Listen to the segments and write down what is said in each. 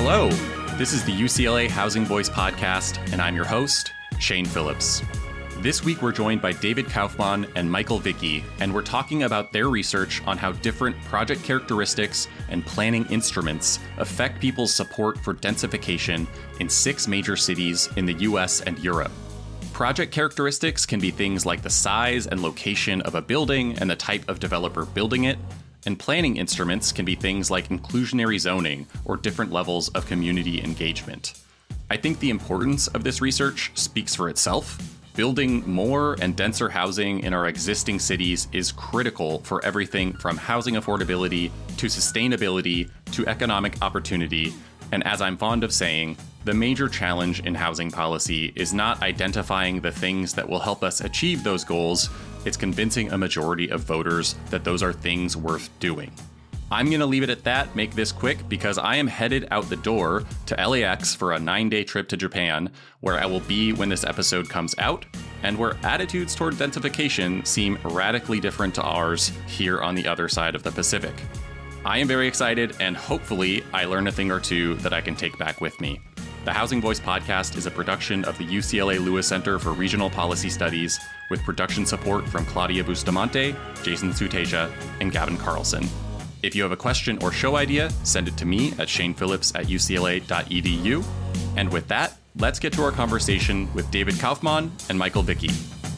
Hello, this is the UCLA Housing Voice podcast, and I'm your host, Shane Phillips. This week we're joined by David Kaufman and Michael Vicky, and we're talking about their research on how different project characteristics and planning instruments affect people's support for densification in 6 major cities in the US and Europe. Project characteristics can be things like the size and location of a building and the type of developer building it, and planning instruments can be things like inclusionary zoning or different levels of community engagement. I think the importance of this research speaks for itself. Building more and denser housing in our existing cities is critical for everything from housing affordability to sustainability to economic opportunity. And as I'm fond of saying, the major challenge in housing policy is not identifying the things that will help us achieve those goals. It's convincing a majority of voters that those are things worth doing. I'm going to leave it at that, make this quick, because I am headed out the door to LAX for a 9-day trip to Japan, where I will be when this episode comes out, and where attitudes toward densification seem radically different to ours here on the other side of the Pacific. I am very excited, and hopefully I learn a thing or two that I can take back with me. The Housing Voice podcast is a production of the UCLA Lewis Center for Regional Policy Studies, with production support from Claudia Bustamante, Jason Suteja, and Gavin Carlson. If you have a question or show idea, send it to me at shanephillips@ucla.edu. And with that, let's get to our conversation with David Kaufman and Michael Vicky.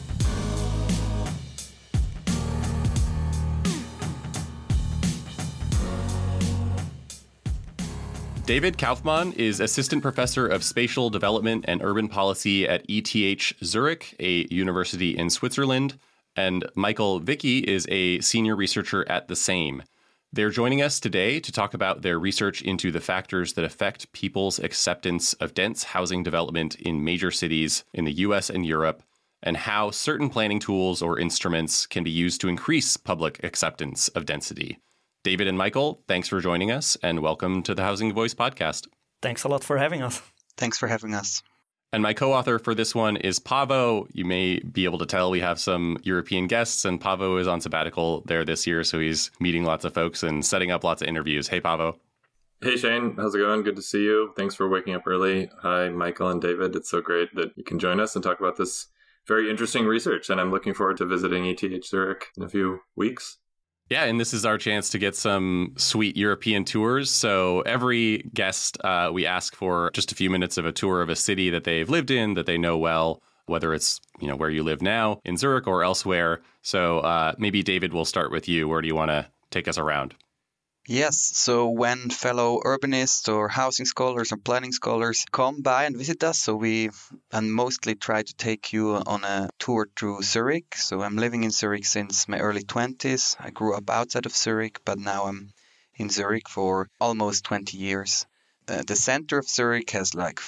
David Kaufman is Assistant Professor of Spatial Development and Urban Policy at ETH Zurich, a university in Switzerland, and Michael Vicky is a Senior Researcher at the same. They're joining us today to talk about their research into the factors that affect people's acceptance of dense housing development in major cities in the US and Europe, and how certain planning tools or instruments can be used to increase public acceptance of density. David and Michael, thanks for joining us, and welcome to the Housing Voice podcast. Thanks a lot for having us. Thanks for having us. And my co-author for this one is Paavo. You may be able to tell we have some European guests, and Paavo is on sabbatical there this year, so he's meeting lots of folks and setting up lots of interviews. Hey, Paavo. Hey, Shane. How's it going? Good to see you. Thanks for waking up early. Hi, Michael and David. It's so great that you can join us and talk about this very interesting research, and I'm looking forward to visiting ETH Zurich in a few weeks. Yeah, and this is our chance to get some sweet European tours. So every guest, we ask for just a few minutes of a tour of a city that they've lived in, that they know well, whether it's where you live now in Zurich or elsewhere. So maybe, David, we'll start with you. Where do you want to take us around? Yes, so when fellow urbanists or housing scholars or planning scholars come by and visit us, so we mostly try to take you on a tour through Zurich. So I'm living in Zurich since my early 20s. I grew up outside of Zurich, but now I'm in Zurich for almost 20 years. The center of Zurich has like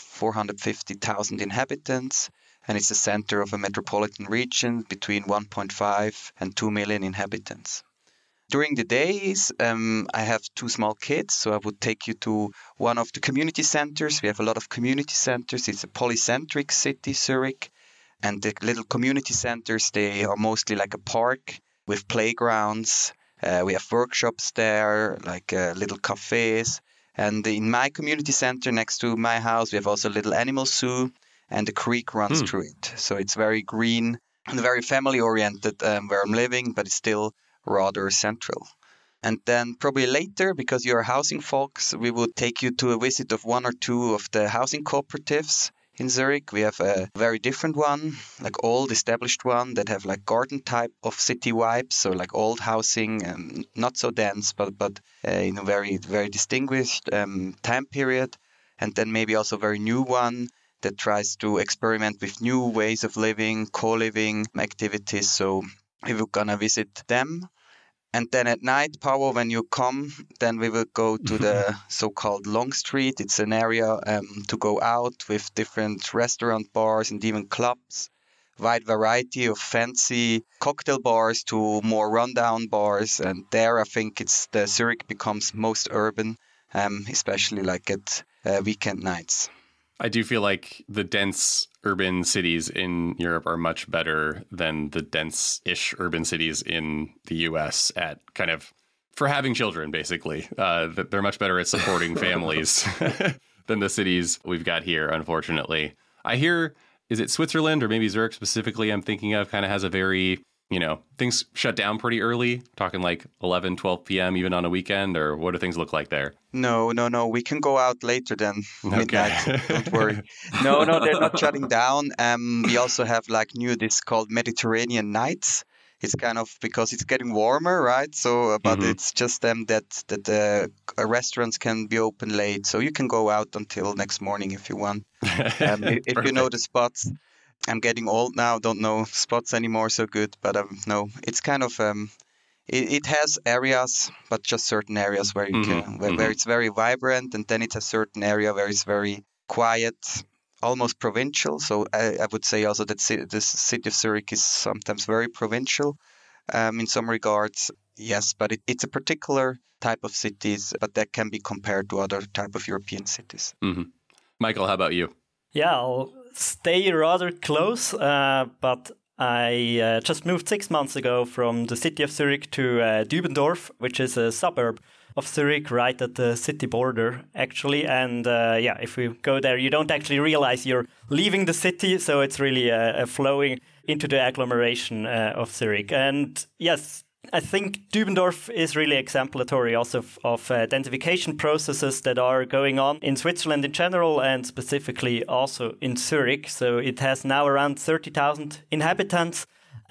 450,000 inhabitants, and it's the center of a metropolitan region between 1.5 and 2 million inhabitants. During the days, I have 2 small kids, so I would take you to one of the community centers. We have a lot of community centers. It's a polycentric city, Zurich. And the little community centers, they are mostly like a park with playgrounds. We have workshops there, like little cafes. And in my community center next to my house, we have also a little animal zoo, and the creek runs through it. So it's very green and very family-oriented where I'm living, but it's still rather central. And then probably later, because you're housing folks, we would take you to a visit of 1 or 2 of the housing cooperatives in Zurich. We have a very different one, like old established one that have like garden type of city vibes, so like old housing, not so dense, but in a very, very distinguished time period. And then maybe also a very new one that tries to experiment with new ways of living, co-living activities. So we were going to visit them. And then at night, Paavo, when you come, then we will go to the so-called Long Street. It's an area to go out with different restaurant bars and even clubs. Wide variety of fancy cocktail bars to more rundown bars. And there, I think the Zurich becomes most urban, especially like at weekend nights. I do feel like the dense urban cities in Europe are much better than the dense-ish urban cities in the US at kind of, for having children, basically. They're much better at supporting families than the cities we've got here, unfortunately. I hear, is it Switzerland or maybe Zurich specifically I'm thinking of, kind of has a very, things shut down pretty early, talking like 11, 12 p.m. even on a weekend, or what do things look like there? No. We can go out later than midnight. Okay. Don't worry. No, they're not shutting down. We also have this called Mediterranean nights. It's kind of because it's getting warmer, right? So, but it's just that restaurants can be open late, so you can go out until next morning if you want. If you know the spots. I'm getting old now, don't know spots anymore so good, but no, it's kind of it has areas, but just certain areas where you can where it's very vibrant, and then it has certain area where it's very quiet, almost provincial. So I would say also that the city of Zurich is sometimes very provincial in some regards. Yes, but it's a particular type of cities, but that can be compared to other type of European cities. Mm-hmm. Michael, how about you? Yeah, I'll stay rather close, but I just moved 6 months ago from the city of Zurich to Dübendorf, which is a suburb of Zurich right at the city border, actually. And if we go there, you don't actually realize you're leaving the city, so it's really flowing into the agglomeration of Zurich. And yes, I think Dübendorf is really exemplary also of densification processes that are going on in Switzerland in general and specifically also in Zurich. So it has now around 30,000 inhabitants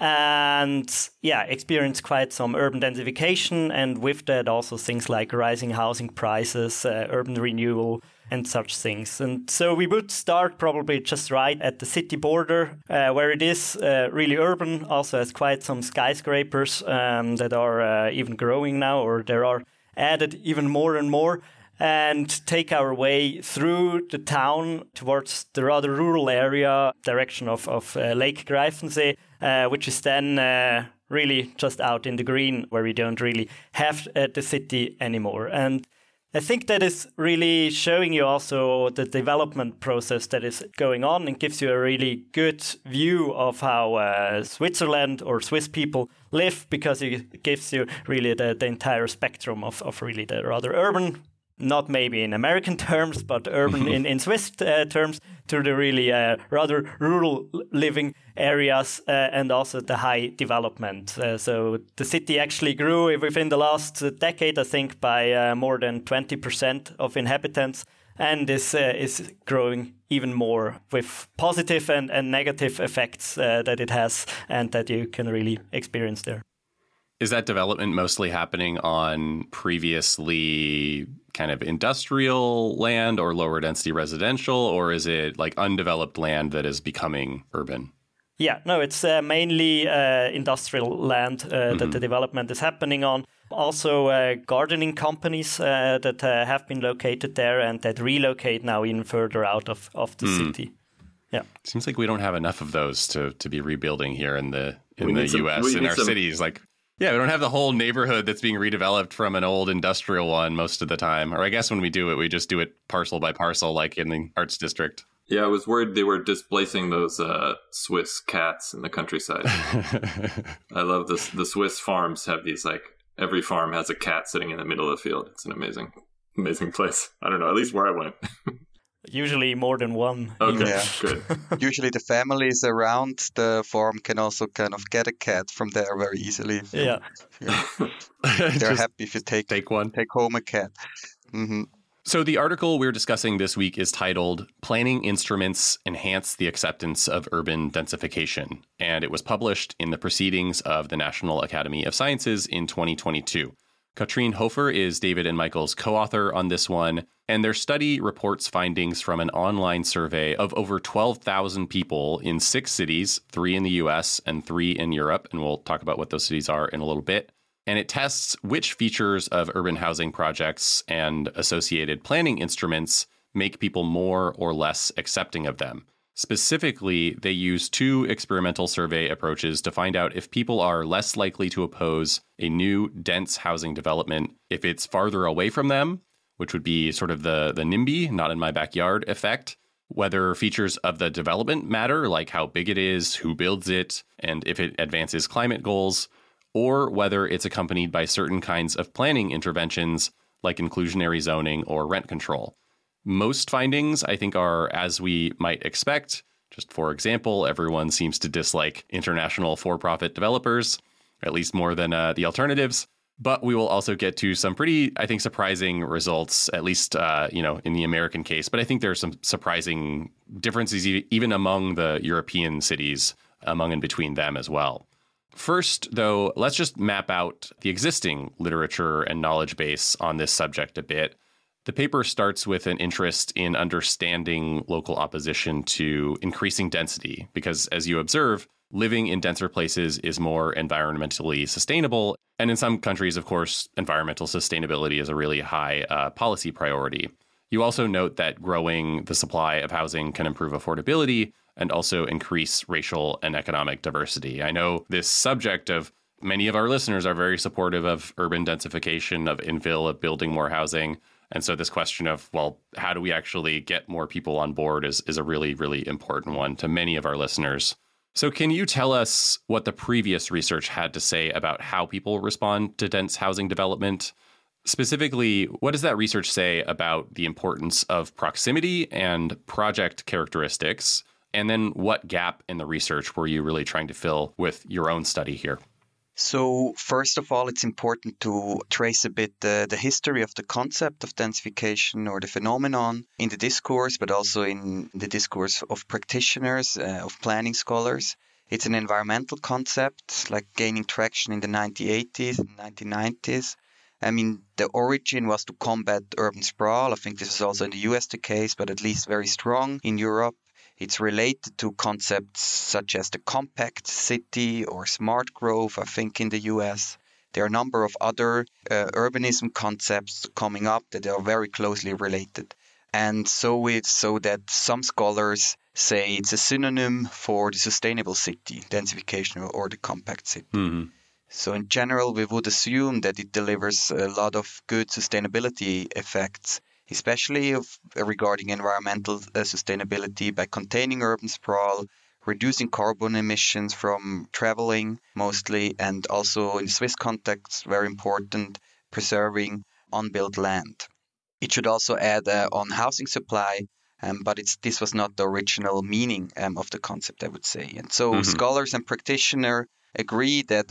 and experienced quite some urban densification, and with that also things like rising housing prices, urban renewal and such things. And so we would start probably just right at the city border where it is really urban, also has quite some skyscrapers that are even growing now, or there are added even more and more, and take our way through the town towards the rather rural area, direction of Lake Greifensee, which is then really just out in the green where we don't really have the city anymore. And I think that is really showing you also the development process that is going on and gives you a really good view of how Switzerland or Swiss people live, because it gives you really the entire spectrum of really the rather urban, not maybe in American terms, but urban in Swiss terms, to the really rather rural living areas and also the high development. So the city actually grew within the last decade, I think, by more than 20% of inhabitants, and this is growing even more with positive and negative effects that it has and that you can really experience there. Is that development mostly happening on previously kind of industrial land or lower density residential, or is it like undeveloped land that is becoming urban? Yeah, no, it's mainly industrial land that the development is happening on. Also gardening companies that have been located there and that relocate now even further out of the city. Yeah, seems like we don't have enough of those to be rebuilding here in the U.S. in our cities. We don't have the whole neighborhood that's being redeveloped from an old industrial one most of the time. Or I guess when we do it, we just do it parcel by parcel, like in the Arts District. Yeah, I was worried they were displacing those Swiss cats in the countryside. I love this. The Swiss farms have these, every farm has a cat sitting in the middle of the field. It's an amazing place. I don't know, at least where I went. Usually more than one. Okay, yeah. Good. Usually the families around the farm can also kind of get a cat from there very easily. Yeah. They're happy if you take home a cat. Mm-hmm. So the article we're discussing this week is titled Planning Instruments Enhance the Acceptance of Urban Densification, and it was published in the Proceedings of the National Academy of Sciences in 2022. Katrine Hofer is David and Michael's co-author on this one, and their study reports findings from an online survey of over 12,000 people in 6 cities, 3 in the US and 3 in Europe, and we'll talk about what those cities are in a little bit. And it tests which features of urban housing projects and associated planning instruments make people more or less accepting of them. Specifically, they use 2 experimental survey approaches to find out if people are less likely to oppose a new dense housing development if it's farther away from them, which would be sort of the NIMBY, not in my backyard effect, whether features of the development matter, like how big it is, who builds it, and if it advances climate goals, or whether it's accompanied by certain kinds of planning interventions like inclusionary zoning or rent control. Most findings, I think, are as we might expect. Just for example, everyone seems to dislike international for-profit developers, at least more than the alternatives. But we will also get to some pretty, I think, surprising results, at least, in the American case. But I think there are some surprising differences even among the European cities, among and between them as well. First, though, let's just map out the existing literature and knowledge base on this subject a bit. The paper starts with an interest in understanding local opposition to increasing density, because as you observe, living in denser places is more environmentally sustainable. And in some countries, of course, environmental sustainability is a really high policy priority. You also note that growing the supply of housing can improve affordability and also increase racial and economic diversity. I know this subject of many of our listeners are very supportive of urban densification, of infill, of building more housing. And so this question of, well, how do we actually get more people on board is a really, really important one to many of our listeners. So can you tell us what the previous research had to say about how people respond to dense housing development? Specifically, what does that research say about the importance of proximity and project characteristics? And then what gap in the research were you really trying to fill with your own study here? So first of all, it's important to trace a bit the history of the concept of densification or the phenomenon in the discourse, but also in the discourse of practitioners, of planning scholars. It's an environmental concept, like gaining traction in the 1980s and 1990s. I mean, the origin was to combat urban sprawl. I think this is also in the US the case, but at least very strong in Europe. It's related to concepts such as the compact city or smart growth, I think, in the US. There are a number of other urbanism concepts coming up that are very closely related. And so it's so that some scholars say it's a synonym for the sustainable city, densification or the compact city. Mm-hmm. So in general, we would assume that it delivers a lot of good sustainability effects, especially regarding environmental sustainability by containing urban sprawl, reducing carbon emissions from traveling mostly, and also in the Swiss context, very important, preserving unbuilt land. It should also add on housing supply, but this was not the original meaning of the concept, I would say. And so scholars and practitioners agree that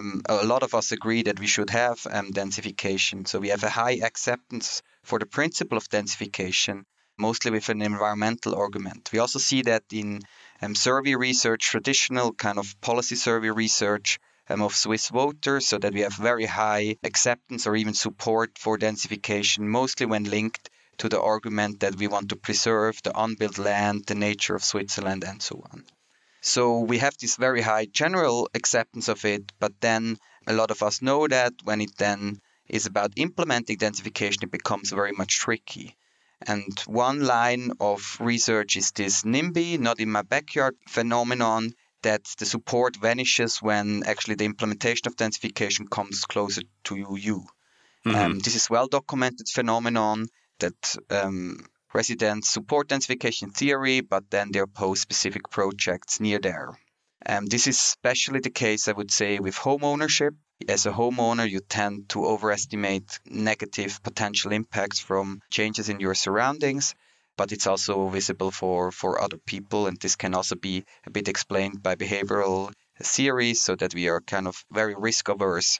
a lot of us agree that we should have densification. So we have a high acceptance for the principle of densification, mostly with an environmental argument. We also see that in survey research, traditional kind of policy survey research of Swiss voters, so that we have very high acceptance or even support for densification, mostly when linked to the argument that we want to preserve the unbuilt land, the nature of Switzerland, and so on. So we have this very high general acceptance of it, but then a lot of us know that when it then is about implementing densification, it becomes very much tricky. And one line of research is this NIMBY, not in my backyard phenomenon, that the support vanishes when actually the implementation of densification comes closer to you. Mm-hmm. This is well-documented phenomenon that residents support densification theory, but then they oppose specific projects near there. This is especially the case, I would say, with home ownership. As a homeowner, you tend to overestimate negative potential impacts from changes in your surroundings, but it's also visible for other people, and this can also be a bit explained by behavioral theories, so that we are kind of very risk-averse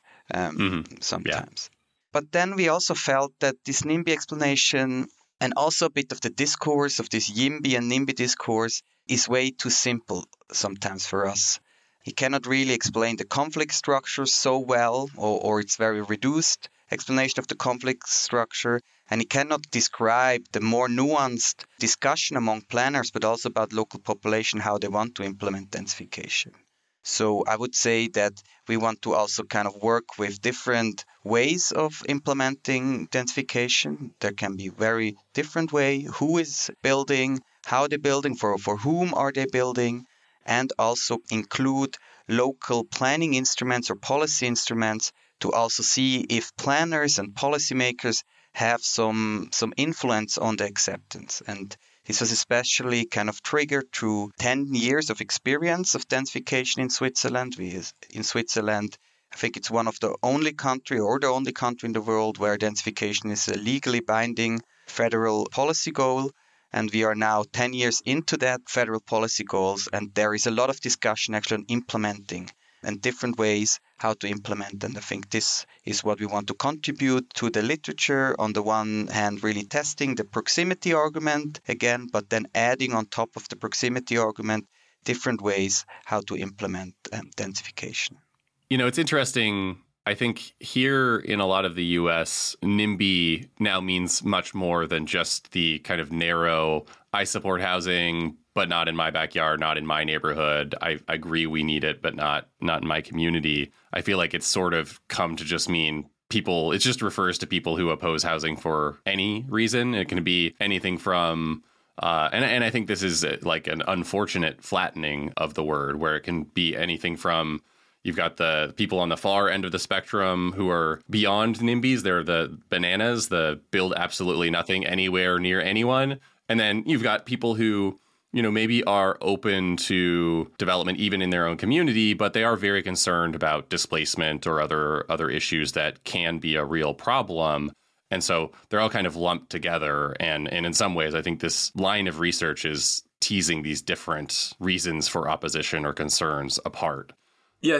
sometimes. Yeah. But then we also felt that this NIMBY explanation and also a bit of the discourse of this YIMBY and NIMBY discourse is way too simple sometimes for us. It cannot really explain the conflict structure so well, or it's very reduced explanation of the conflict structure, and it cannot describe the more nuanced discussion among planners, but also about local population, how they want to implement densification. So I would say that we want to also kind of work with different ways of implementing densification. There can be very different way. Who is building? How they're building? For whom are they building? And also include local planning instruments or policy instruments to also see if planners and policymakers have some influence on the acceptance. And this was especially kind of triggered through 10 years of experience of densification in Switzerland. In Switzerland, I think it's one of the only country or the only country in the world where densification is a legally binding federal policy goal. And we are now 10 years into that federal policy goals. And there is a lot of discussion actually on implementing and different ways how to implement. And I think this is what we want to contribute to the literature. On the one hand, really testing the proximity argument again, but then adding on top of the proximity argument different ways how to implement densification. You know, it's interesting. I think here in a lot of the US, NIMBY now means much more than just the kind of narrow, I support housing, but not in my backyard, not in my neighborhood. I agree we need it, but not in my community. I feel like it's sort of come to just mean people, it just refers to people who oppose housing for any reason. It can be anything from, and I think this is like an unfortunate flattening of the word, where it can be anything from, you've got the people on the far end of the spectrum who are beyond NIMBYs. They're the bananas, the build absolutely nothing anywhere near anyone. And then you've got people who, you know, maybe are open to development even in their own community, but they are very concerned about displacement or other issues that can be a real problem. And so they're all kind of lumped together. And in some ways, I think this line of research is teasing these different reasons for opposition or concerns apart. Yeah,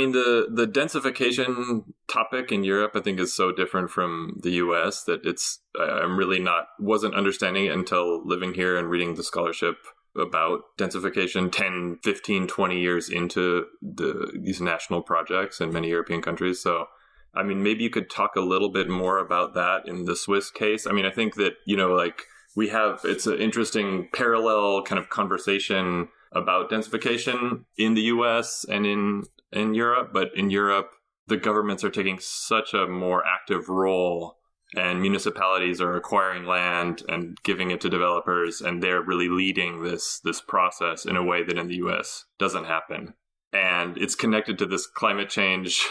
the densification topic in Europe, I think, is so different from the US that I'm really wasn't understanding it until living here and reading the scholarship about densification 10, 15, 20 years into these national projects in many European countries. So, I mean, maybe you could talk a little bit more about that in the Swiss case. I mean, I think that, you know, like it's an interesting parallel kind of conversation about densification in the US and in Europe. But in Europe, the governments are taking such a more active role, and municipalities are acquiring land and giving it to developers, and they're really leading this process in a way that in the US doesn't happen. And it's connected to this climate change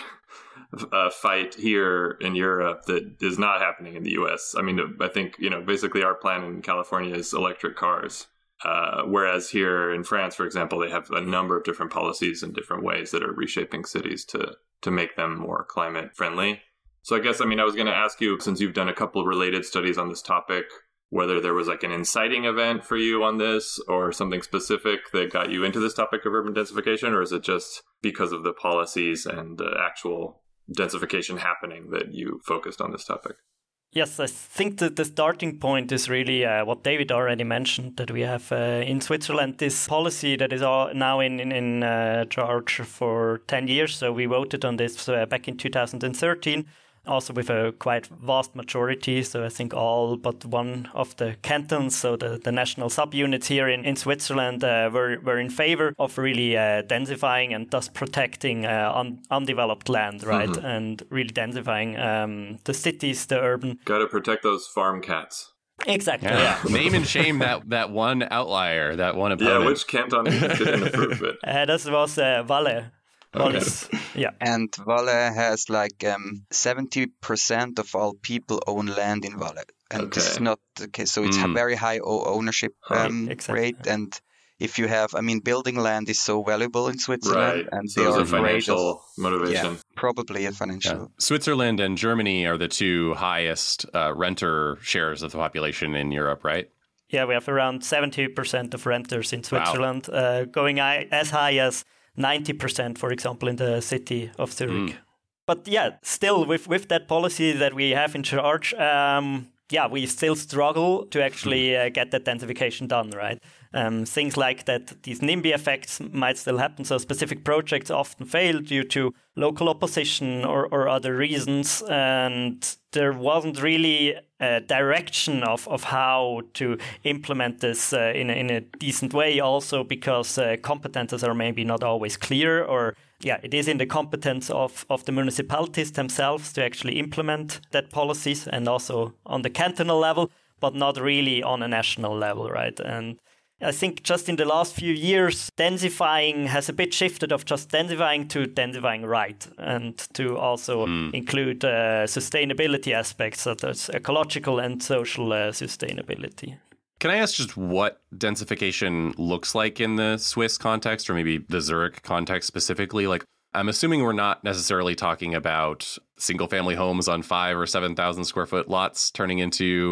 fight here in Europe that is not happening in the US. I mean, I think, you know, basically our plan in California is electric cars. Whereas here in France, for example, they have a number of different policies and different ways that are reshaping cities to make them more climate friendly. So I guess, I was going to ask you, since you've done a couple of related studies on this topic, whether there was like an inciting event for you on this or something specific that got you into this topic of urban densification, or is it just because of the policies and the actual densification happening that you focused on this topic? Yes, I think that the starting point is really what David already mentioned, that we have in Switzerland this policy that is now in charge for 10 years. So we voted on this back in 2013, also with a quite vast majority. So I think all but one of the cantons, so the national subunits here in Switzerland were in favor of really densifying and thus protecting undeveloped land, right? Mm-hmm. And really densifying the cities, the urban. Got to protect those farm cats. Exactly. Yeah. Name and shame that one outlier, that one opponent. Yeah, which canton didn't approve it? That was Valle. Okay. Yeah. And Valle has like 70% of all people own land in Valle. And this is not the case. So it's a very high ownership rate. And if you have, building land is so valuable in Switzerland. Right. And so there's a financial motivation. Yeah, probably a financial. Yeah. Switzerland and Germany are the two highest renter shares of the population in Europe, right? Yeah, we have around 70% of renters in Switzerland, going as high as 90%, for example, in the city of Zurich. But yeah, still with that policy that we have in charge, we still struggle to actually get that densification done, right? Things like that, these NIMBY effects might still happen. So specific projects often fail due to local opposition or other reasons. And there wasn't really a direction of how to implement this in a decent way, also because competences are maybe not always clear, or it is in the competence of the municipalities themselves to actually implement that policies, and also on the cantonal level, but not really on a national level, right? And I think just in the last few years, densifying has a bit shifted of just densifying to densifying right, and to also include sustainability aspects, such as ecological and social sustainability. Can I ask just what densification looks like in the Swiss context, or maybe the Zurich context specifically? Like, I'm assuming we're not necessarily talking about single-family homes on 5,000 or 7,000 square foot lots turning into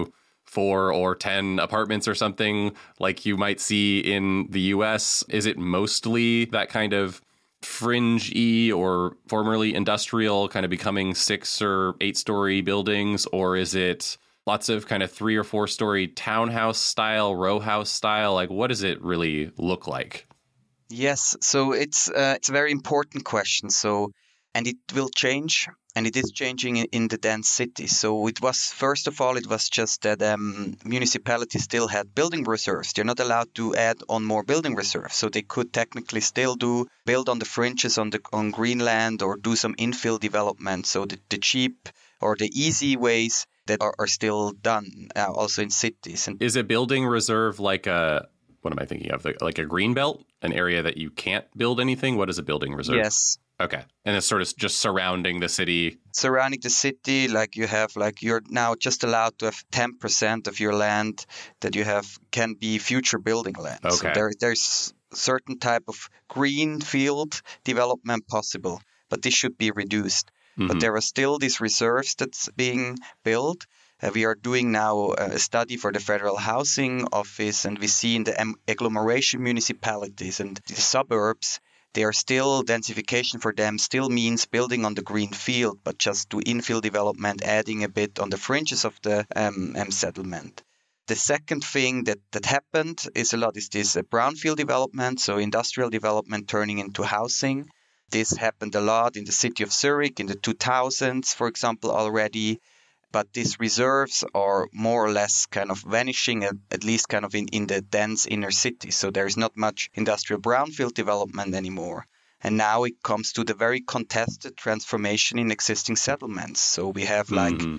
4 or 10 apartments or something like you might see in the US? Is it mostly that kind of fringe-y or formerly industrial kind of becoming 6 or 8-story buildings? Or is it lots of kind of 3 or 4-story townhouse style, row house style? Like, what does it really look like? Yes, so it's a very important question. So, and it will change, and it is changing in the dense cities. So it was, first of all, it was just that municipalities still had building reserves. They're not allowed to add on more building reserves, so they could technically still build on the fringes on Greenland or do some infill development. So the cheap or the easy ways that are still done also in cities. And is a building reserve like what am I thinking of? Like a green belt, an area that you can't build anything? What is a building reserve? Yes. Okay. And it's sort of just surrounding the city. Surrounding the city, you're now just allowed to have 10% of your land that you have can be future building land. Okay. So there's certain type of green field development possible, but this should be reduced. Mm-hmm. But there are still these reserves that's being built. We are doing now a study for the Federal Housing Office, and we see in the agglomeration municipalities and the suburbs, they are still, densification for them still means building on the green field, but just do infill development, adding a bit on the fringes of the settlement. The second thing that happened is this brownfield development, so industrial development turning into housing. This happened a lot in the city of Zurich in the 2000s, for example, already. But these reserves are more or less kind of vanishing, at least kind of in the dense inner city. So there is not much industrial brownfield development anymore. And now it comes to the very contested transformation in existing settlements. So we have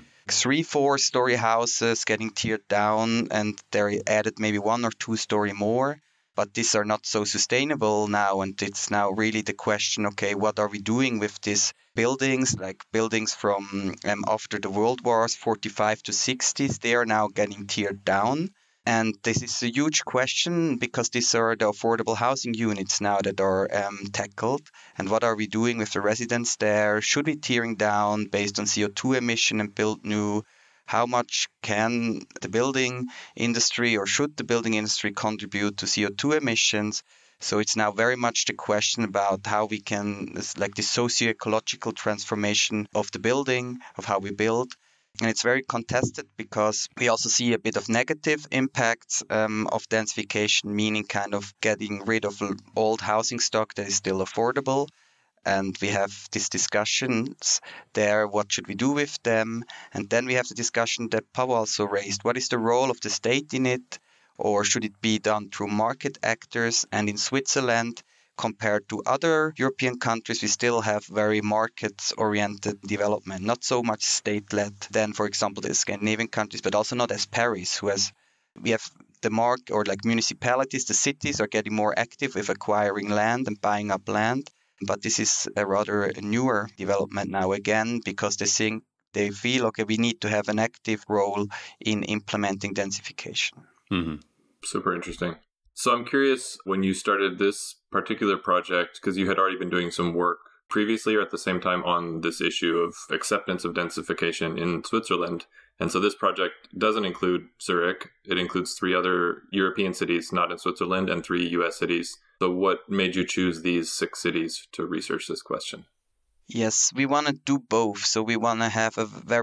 3-4-story houses getting teared down, and they're added maybe 1 or 2-story more. But these are not so sustainable now, and it's now really the question, okay, what are we doing with these buildings, like buildings from after the World Wars, 45 to 60s, they are now getting teared down. And this is a huge question because these are the affordable housing units now that are tackled. And what are we doing with the residents there? Should we tearing down based on CO2 emission and build new? How much can the building industry or should the building industry contribute to CO2 emissions? So it's now very much the question about how we can, like the socio-ecological transformation of the building, of how we build. And it's very contested because we also see a bit of negative impacts of densification, meaning kind of getting rid of old housing stock that is still affordable. And we have these discussions there, what should we do with them? And then we have the discussion that Pau also raised. What is the role of the state in it? Or should it be done through market actors? And in Switzerland, compared to other European countries, we still have very market-oriented development, not so much state-led than, for example, the Scandinavian countries, but also not as Paris, we have the municipalities, the cities are getting more active with acquiring land and buying up land. But this is a rather newer development now again, because they feel, okay, we need to have an active role in implementing densification. Mm-hmm. Super interesting. So I'm curious, when you started this particular project, because you had already been doing some work previously or at the same time on this issue of acceptance of densification in Switzerland. And so this project doesn't include Zurich. It includes 3 other European cities, not in Switzerland, and 3 US cities. So what made you choose these 6 cities to research this question? Yes, we want to do both. So we want to have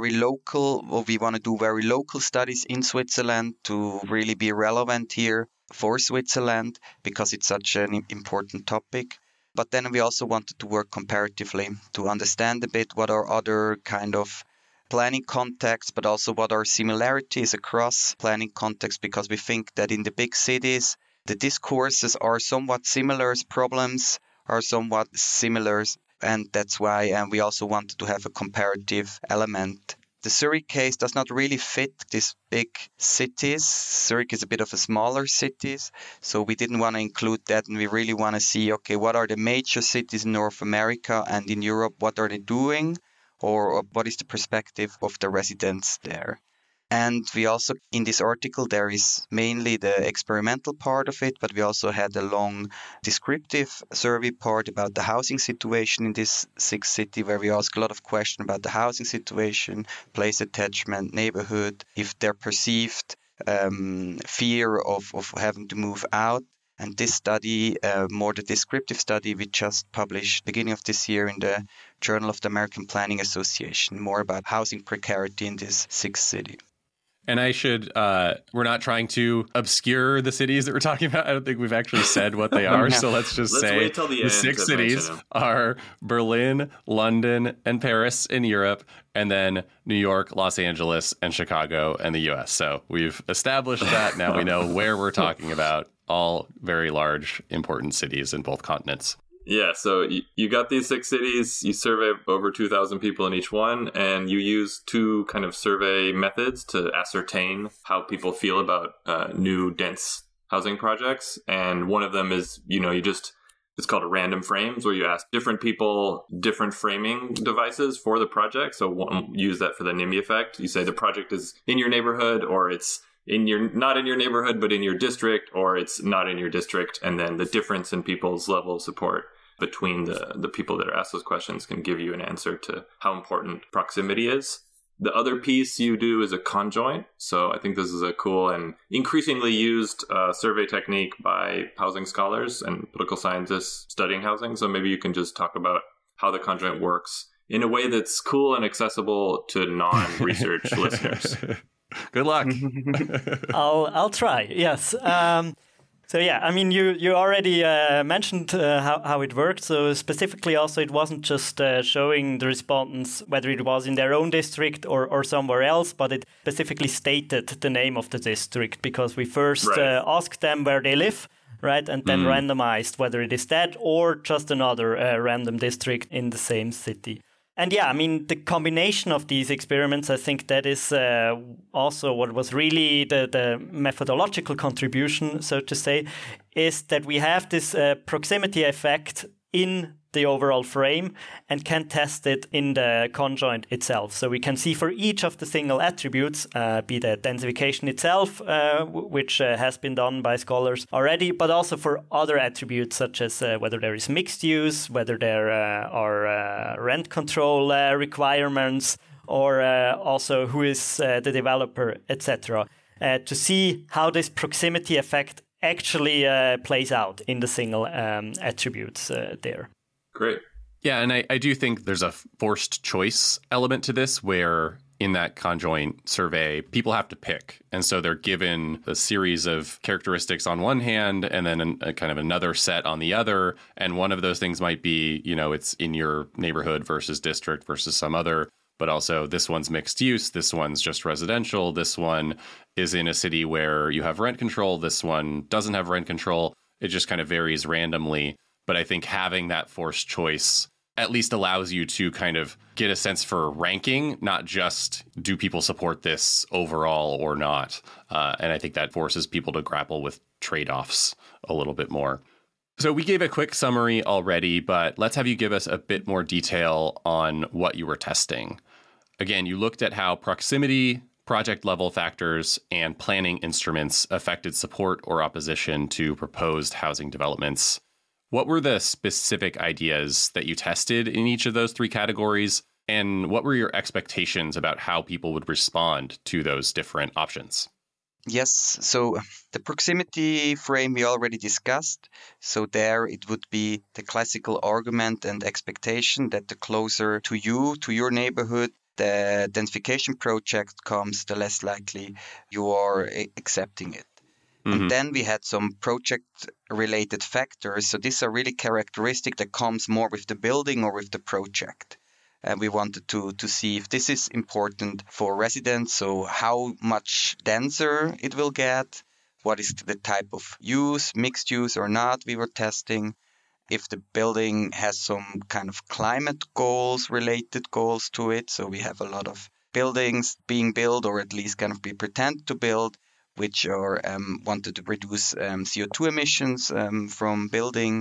we want to do very local studies in Switzerland to really be relevant here for Switzerland because it's such an important topic. But then we also wanted to work comparatively to understand a bit what are other kind of planning contexts, but also what are similarities across planning contexts, because we think that in the big cities, the discourses are somewhat similar, problems are somewhat similar, and that's why we also wanted to have a comparative element. The Zurich case does not really fit these big cities. Zurich is a bit of a smaller cities, so we didn't want to include that, and we really want to see, okay, what are the major cities in North America and in Europe, what are they doing, or what is the perspective of the residents there? And we also, in this article, there is mainly the experimental part of it, but we also had a long descriptive survey part about the housing situation in this 6th city, where we ask a lot of questions about the housing situation, place attachment, neighborhood, if they're perceived fear of having to move out. And this study, more the descriptive study, we just published beginning of this year in the Journal of the American Planning Association, more about housing precarity in this 6th city. And I should, we're not trying to obscure the cities that we're talking about. I don't think we've actually said what they are. So let's say wait till the end 6 cities are Berlin, London, and Paris in Europe, and then New York, Los Angeles, and Chicago in the US. So we've established that. Now we know where we're talking about. All very large, important cities in both continents. Yeah, so you got these 6 cities, you survey over 2,000 people in each one, and you use 2 kind of survey methods to ascertain how people feel about new dense housing projects. And one of them is, it's called a random frames, where you ask different people different framing devices for the project. So use that for the NIMBY effect. You say the project is in your neighborhood, or it's not in your neighborhood, but in your district, or it's not in your district. And then the difference in people's level of support between the people that are asked those questions can give you an answer to how important proximity is. The other piece you do is a conjoint. So I think this is a cool and increasingly used survey technique by housing scholars and political scientists studying housing. So maybe you can just talk about how the conjoint works in a way that's cool and accessible to non-research listeners. Good luck. I'll try. Yes. So yeah, I mean, you already mentioned how it worked. So specifically, also, it wasn't just showing the respondents whether it was in their own district or somewhere else, but it specifically stated the name of the district, because we first asked them where they live, right, and then randomized whether it is that or just another random district in the same city. And yeah, I mean, the combination of these experiments, I think that is also what was really the methodological contribution, so to say, is that we have this proximity effect in the overall frame and can test it in the conjoint itself. So we can see for each of the single attributes, be the densification itself, which has been done by scholars already, but also for other attributes such as whether there is mixed use, whether there are rent control requirements, or also who is the developer, etc., to see how this proximity effect actually plays out in the single attributes there. Great. Yeah, and I do think there's a forced choice element to this, where in that conjoint survey, people have to pick. And so they're given a series of characteristics on one hand, and then a kind of another set on the other. And one of those things might be, it's in your neighborhood versus district versus some other. But also, this one's mixed use, this one's just residential, this one is in a city where you have rent control, this one doesn't have rent control. It just kind of varies randomly. But I think having that forced choice at least allows you to kind of get a sense for ranking, not just do people support this overall or not. And I think that forces people to grapple with trade-offs a little bit more. So we gave a quick summary already, but let's have you give us a bit more detail on what you were testing. Again, you looked at how proximity, project level factors, and planning instruments affected support or opposition to proposed housing developments. What were the specific ideas that you tested in each of those 3 categories? And what were your expectations about how people would respond to those different options? Yes, so the proximity frame we already discussed. So there it would be the classical argument and expectation that the closer to you, to your neighborhood, the densification project comes, the less likely you are accepting it. And then we had some project-related factors. So these are really characteristic that comes more with the building or with the project. And we wanted to see if this is important for residents. So how much denser it will get, what is the type of use, mixed use or not, we were testing. If the building has some kind of climate goals, related goals to it. So we have a lot of buildings being built, or at least kind of be pretend to build, which are wanted to reduce CO2 emissions from building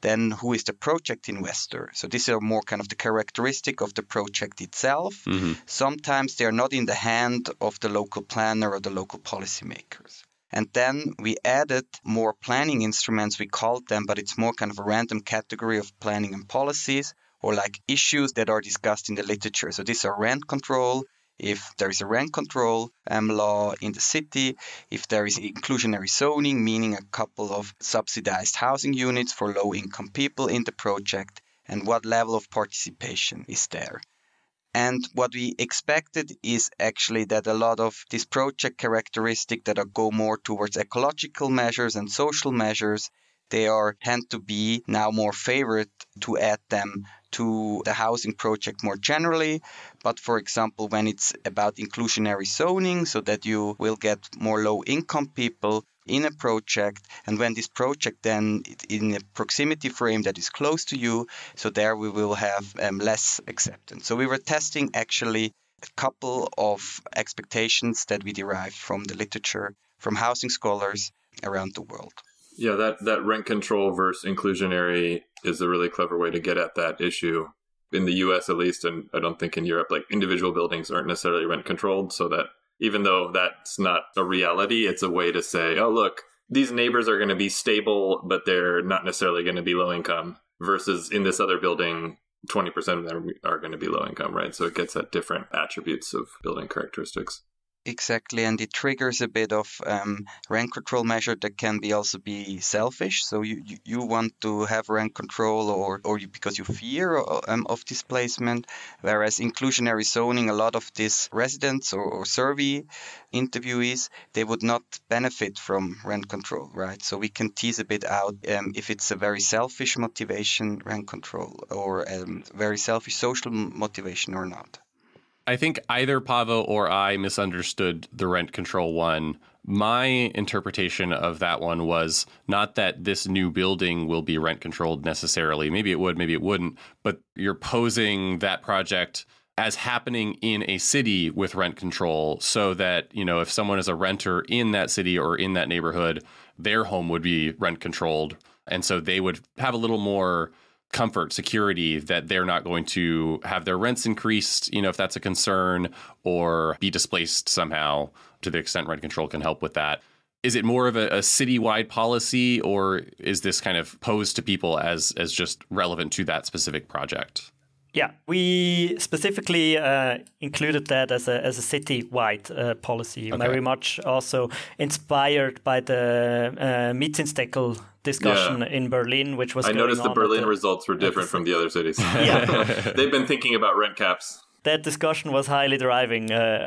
then who is the project investor? So these are more kind of the characteristic of the project itself. Mm-hmm. Sometimes they are not in the hand of the local planner or the local policymakers. And then we added more planning instruments, we called them, but it's more kind of a random category of planning and policies, or like issues that are discussed in the literature. So these are rent control, if there is a rent control law in the city, if there is inclusionary zoning, meaning a couple of subsidized housing units for low-income people in the project, and what level of participation is there. And what we expected is actually that a lot of these project characteristics that go more towards ecological measures and social measures, they tend to be now more favored to add them to the housing project more generally. But for example, when it's about inclusionary zoning, so that you will get more low-income people in a project, and when this project then in a proximity frame that is close to you, so there we will have less acceptance. So we were testing actually a couple of expectations that we derived from the literature, from housing scholars around the world. Yeah, that rent control versus inclusionary is a really clever way to get at that issue. In the US at least, and I don't think in Europe, like individual buildings aren't necessarily rent controlled, so that even though that's not a reality, it's a way to say, oh, look, these neighbors are going to be stable, but they're not necessarily going to be low income, versus in this other building, 20% of them are going to be low income, right? So it gets at different attributes of building characteristics. Exactly, and it triggers a bit of rent control measure that can also be selfish. So you want to have rent control or because you fear of displacement, whereas inclusionary zoning, a lot of these residents or survey interviewees, they would not benefit from rent control, right? So we can tease a bit out if it's a very selfish motivation, rent control, or very selfish social motivation or not. I think either Paavo or I misunderstood the rent control one. My interpretation of that one was not that this new building will be rent controlled necessarily. Maybe it would, maybe it wouldn't. But you're posing that project as happening in a city with rent control so that, you know, if someone is a renter in that city or in that neighborhood, their home would be rent controlled. And so they would have a little more comfort, security that they're not going to have their rents increased, you know, if that's a concern, or be displaced somehow, to the extent rent control can help with that. Is it more of a citywide policy, or is this kind of posed to people as just relevant to that specific project? Yeah, we specifically included that as a citywide policy, okay. Very much also inspired by the Mietzinsdeckel discussion in Berlin, which was. I noticed the Berlin results were different from the other cities. Yeah, they've been thinking about rent caps. That discussion was highly driving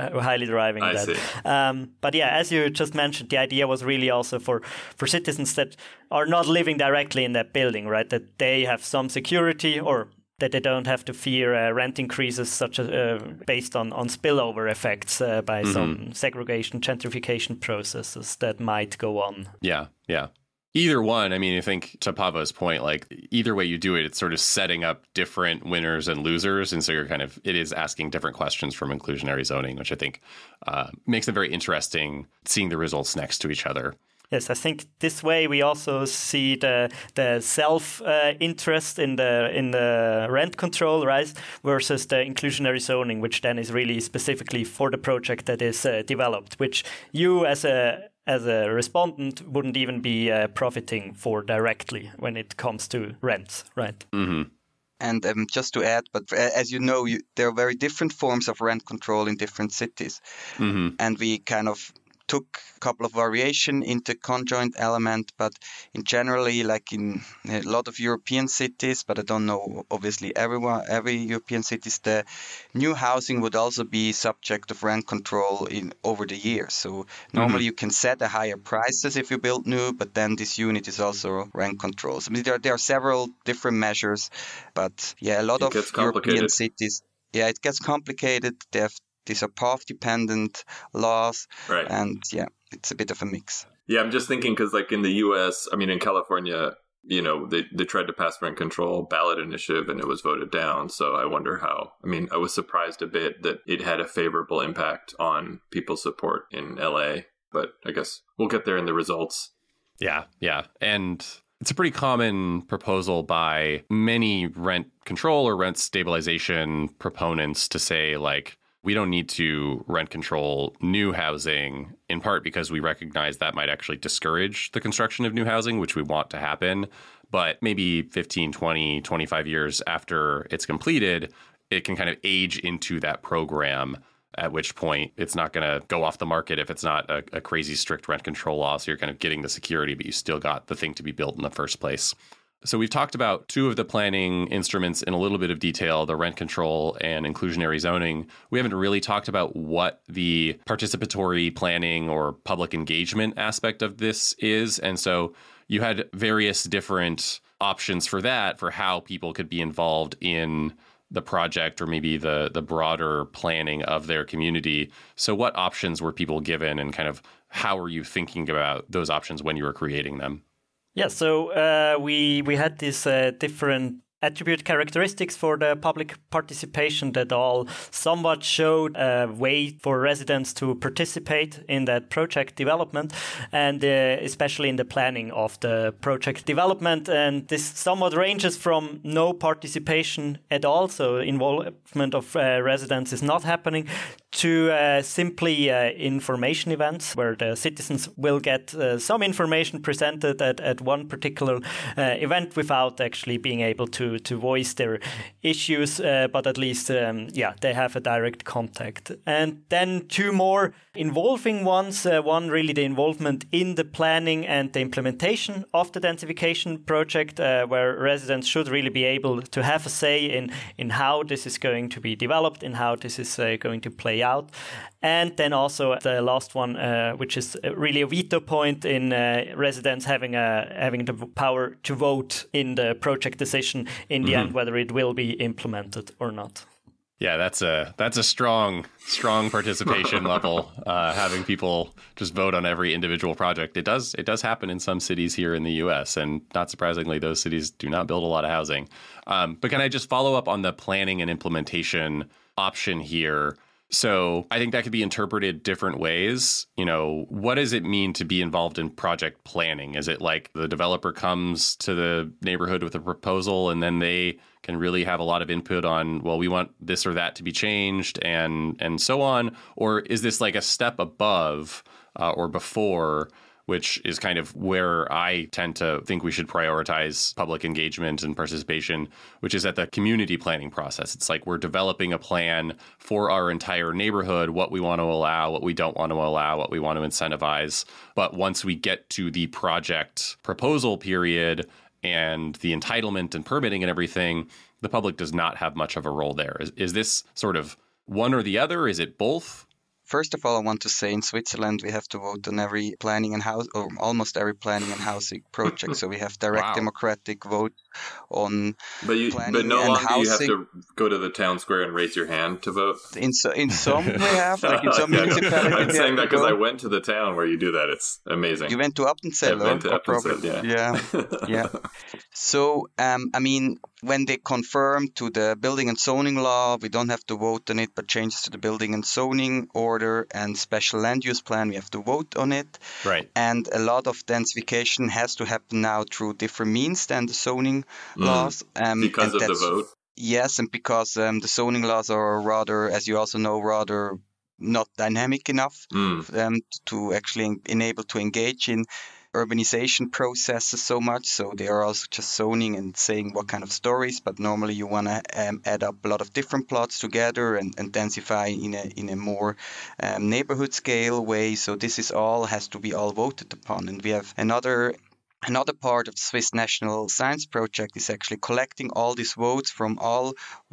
I that. See. But yeah, as you just mentioned, the idea was really also for citizens that are not living directly in that building, right? That they have some security, or that they don't have to fear rent increases such as based on spillover effects by some segregation, gentrification processes that might go on. Yeah. Either one, I mean, I think to Paavo's point, like either way you do it, it's sort of setting up different winners and losers. And so it is asking different questions from inclusionary zoning, which I think makes it very interesting seeing the results next to each other. Yes, I think this way we also see the self interest in the rent control, right, versus the inclusionary zoning, which then is really specifically for the project that is developed, which you as a respondent wouldn't even be profiting for directly when it comes to rents, right? Mm-hmm. And just to add, but as you know, there are very different forms of rent control in different cities, and we kind of took a couple of variation into conjoint element, but in generally, like in a lot of European cities, but I don't know, obviously every European cities, the new housing would also be subject of rent control over the years. So normally you can set a higher prices if you build new, but then this unit is also rent control. So I mean, there are several different measures, but yeah, a lot of European cities, yeah, it gets complicated. These are path-dependent laws, right. And yeah, it's a bit of a mix. Yeah, I'm just thinking because like in the U.S., I mean, in California, you know, they tried to pass rent control ballot initiative and it was voted down. So I wonder I was surprised a bit that it had a favorable impact on people's support in L.A., but I guess we'll get there in the results. Yeah. And It's a pretty common proposal by many rent control or rent stabilization proponents to say, like, we don't need to rent control new housing, in part because we recognize that might actually discourage the construction of new housing, which we want to happen. But maybe 15, 20, 25 years after it's completed, it can kind of age into that program, at which point it's not going to go off the market if it's not a crazy strict rent control law. So you're kind of getting the security, but you still got the thing to be built in the first place. So we've talked about two of the planning instruments in a little bit of detail, the rent control and inclusionary zoning. We haven't really talked about what the participatory planning or public engagement aspect of this is. And so you had various different options for that, for how people could be involved in the project or maybe the broader planning of their community. So what options were people given, and kind of how were you thinking about those options when you were creating them? Yeah, so we had these different attribute characteristics for the public participation that all somewhat showed a way for residents to participate in that project development, and especially in the planning of the project development. And this somewhat ranges from no participation at all, so involvement of residents is not happening, to simply information events where the citizens will get some information presented at one particular event without actually being able to voice their issues, but at least, they have a direct contact. And then two more involving ones. One, really the involvement in the planning and the implementation of the densification project, where residents should really be able to have a say in how this is going to be developed, in how this is going to play out. And then also the last one, which is really a veto point in residents having the power to vote in the project decision in the end, whether it will be implemented or not. Yeah, that's a strong participation level. Having people just vote on every individual project. It does happen in some cities here in the U.S., and not surprisingly, those cities do not build a lot of housing. But can I just follow up on the planning and implementation option here? So I think that could be interpreted different ways. You know, what does it mean to be involved in project planning? Is it like the developer comes to the neighborhood with a proposal and then they can really have a lot of input on, well, we want this or that to be changed and so on? Or is this like a step above or before, which is kind of where I tend to think we should prioritize public engagement and participation, which is at the community planning process. It's like we're developing a plan for our entire neighborhood, what we want to allow, what we don't want to allow, what we want to incentivize. But once we get to the project proposal period and the entitlement and permitting and everything, the public does not have much of a role there. Is this sort of one or the other? Is it both? First of all, I want to say in Switzerland, we have to vote on every planning and house, or almost every planning and housing project. So we have direct democratic vote on planning and housing. But no longer you have to go to the town square and raise your hand to vote? In some we have, like in some municipalities. I'm saying that because I went to the town where you do that. It's amazing. You went to Appenzell? I went to Appenzell, yeah. So, when they confirm to the building and zoning law, we don't have to vote on it, but changes to the building and zoning order and special land use plan, we have to vote on it. Right. And a lot of densification has to happen now through different means than the zoning laws. Because of the vote? Yes, and because the zoning laws are rather, as you also know, rather not dynamic enough to actually enable to engage in urbanization processes so much. So they are also just zoning and saying what kind of stories, but normally you want to add up a lot of different plots together and densify in a more neighborhood scale way. So this is all has to be all voted upon. And we have another part of the Swiss National Science Project is actually collecting all these votes from all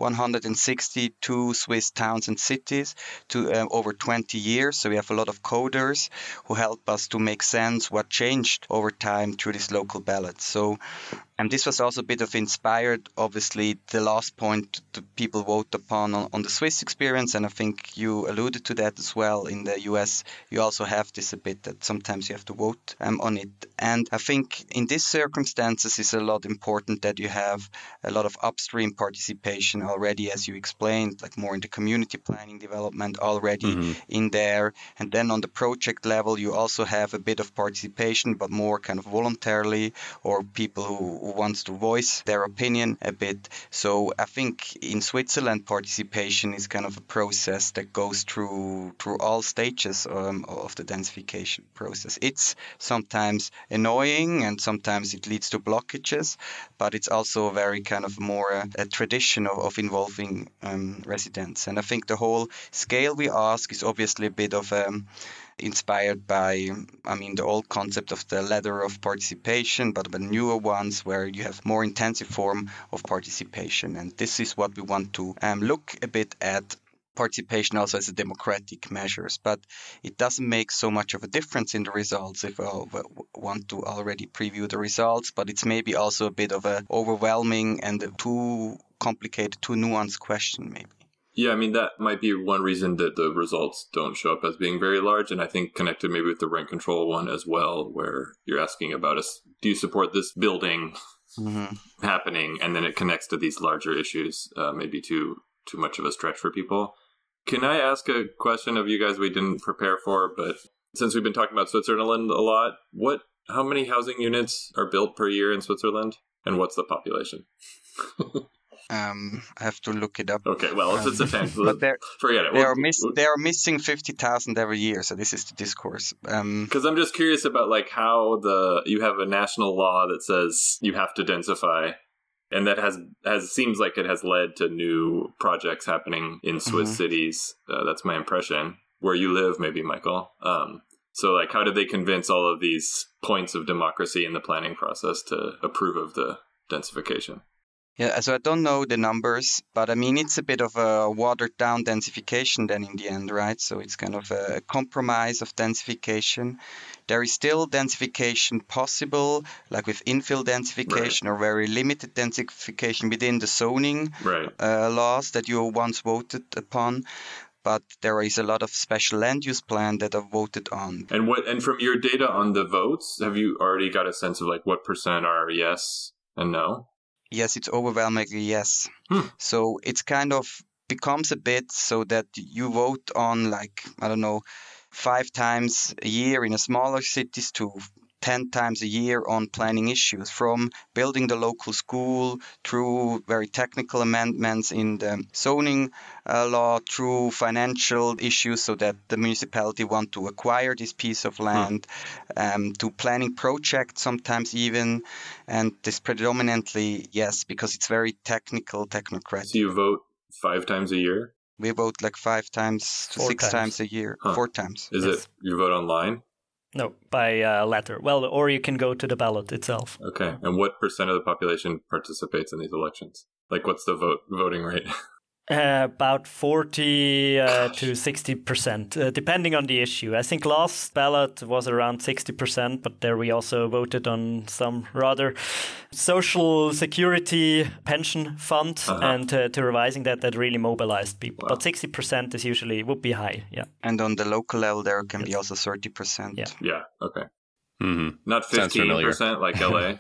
162 Swiss towns and cities to over 20 years. So we have a lot of coders who help us to make sense what changed over time through these local ballots. So And this was also a bit of inspired, obviously, the last point that people vote upon on the Swiss experience. And I think you alluded to that as well. In the US, you also have this a bit that sometimes you have to vote on it. And I think in these circumstances, it's a lot important that you have a lot of upstream participation already, as you explained, like more in the community planning development already in there. And then on the project level, you also have a bit of participation, but more kind of voluntarily, or people who wants to voice their opinion a bit. So I think in Switzerland, participation is kind of a process that goes through all stages of the densification process. It's sometimes annoying and sometimes it leads to blockages, but it's also a very kind of more a tradition of involving residents. And I think the whole scale we ask is obviously a bit of inspired by, the old concept of the ladder of participation, but the newer ones where you have more intensive form of participation. And this is what we want to look a bit at. Participation also as a democratic measures, but it doesn't make so much of a difference in the results if I want to already preview the results, but it's maybe also a bit of a overwhelming and a too complicated, too nuanced question maybe. Yeah, that might be one reason that the results don't show up as being very large, and I think connected maybe with the rent control one as well, where you're asking about do you support this building happening, and then it connects to these larger issues, maybe too much of a stretch for people. Can I ask a question of you guys we didn't prepare for, but since we've been talking about Switzerland a lot, how many housing units are built per year in Switzerland, and what's the population? I have to look it up. Okay, well, if it's a 10, forget it. They are missing 50,000 every year, so this is the discourse. Because I'm just curious about how you have a national law that says you have to densify, and that has seems like it has led to new projects happening in Swiss cities. That's my impression. Where you live, maybe, Michael. So, how did they convince all of these points of democracy in the planning process to approve of the densification? Yeah, so I don't know the numbers, but it's a bit of a watered down densification then in the end, right? So it's kind of a compromise of densification. There is still densification possible, like with infill densification or very limited densification within the zoning laws that you once voted upon. But there is a lot of special land use plan that are voted on. And from your data on the votes, have you already got a sense of what percent are yes and no? Yes, it's overwhelmingly yes. So it's kind of becomes a bit so that you vote on 5 times a year in a smaller cities to 10 times a year on planning issues, from building the local school through very technical amendments in the zoning law, through financial issues so that the municipality want to acquire this piece of land, to planning projects sometimes even, and this predominantly yes, because it's very technocratic. So you vote 5 times a year? We vote 5 times to 6 times a year, 4 times. Is it you vote online? No, by letter. Well, or you can go to the ballot itself. Okay. And what percent of the population participates in these elections? What's the voting rate? About 40 to 60%, depending on the issue. I think last ballot was around 60%, but there we also voted on some rather social security pension fund, and to revising that really mobilized people. Wow. But 60% would be high, yeah. And on the local level, there can be also 30%. Yeah, okay. Mm-hmm. Not 15% like LA.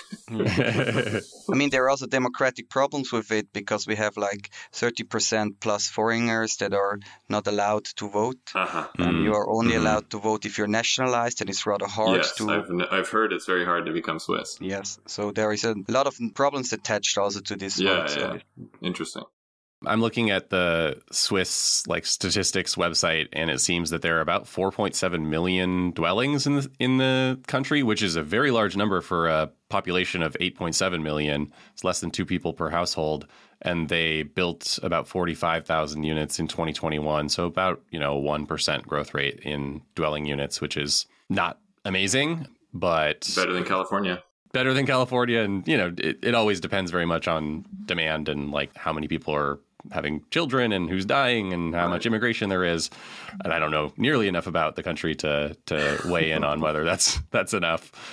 There are also democratic problems with it because we have 30% plus foreigners that are not allowed to vote. You are only allowed to vote if you're nationalized, and it's rather hard to... I've heard it's very hard to become Swiss. Yes, so there is a lot of problems attached also to this. Yeah. Interesting. I'm looking at the Swiss statistics website, and it seems that there are about 4.7 million dwellings in the country, which is a very large number for a population of 8.7 million. It's less than 2 people per household, and they built about 45,000 units in 2021, so about 1% growth rate in dwelling units, which is not amazing, but better than California. And it always depends very much on demand and how many people are having children and who's dying and how much immigration there is. And I don't know nearly enough about the country to weigh in on whether that's enough.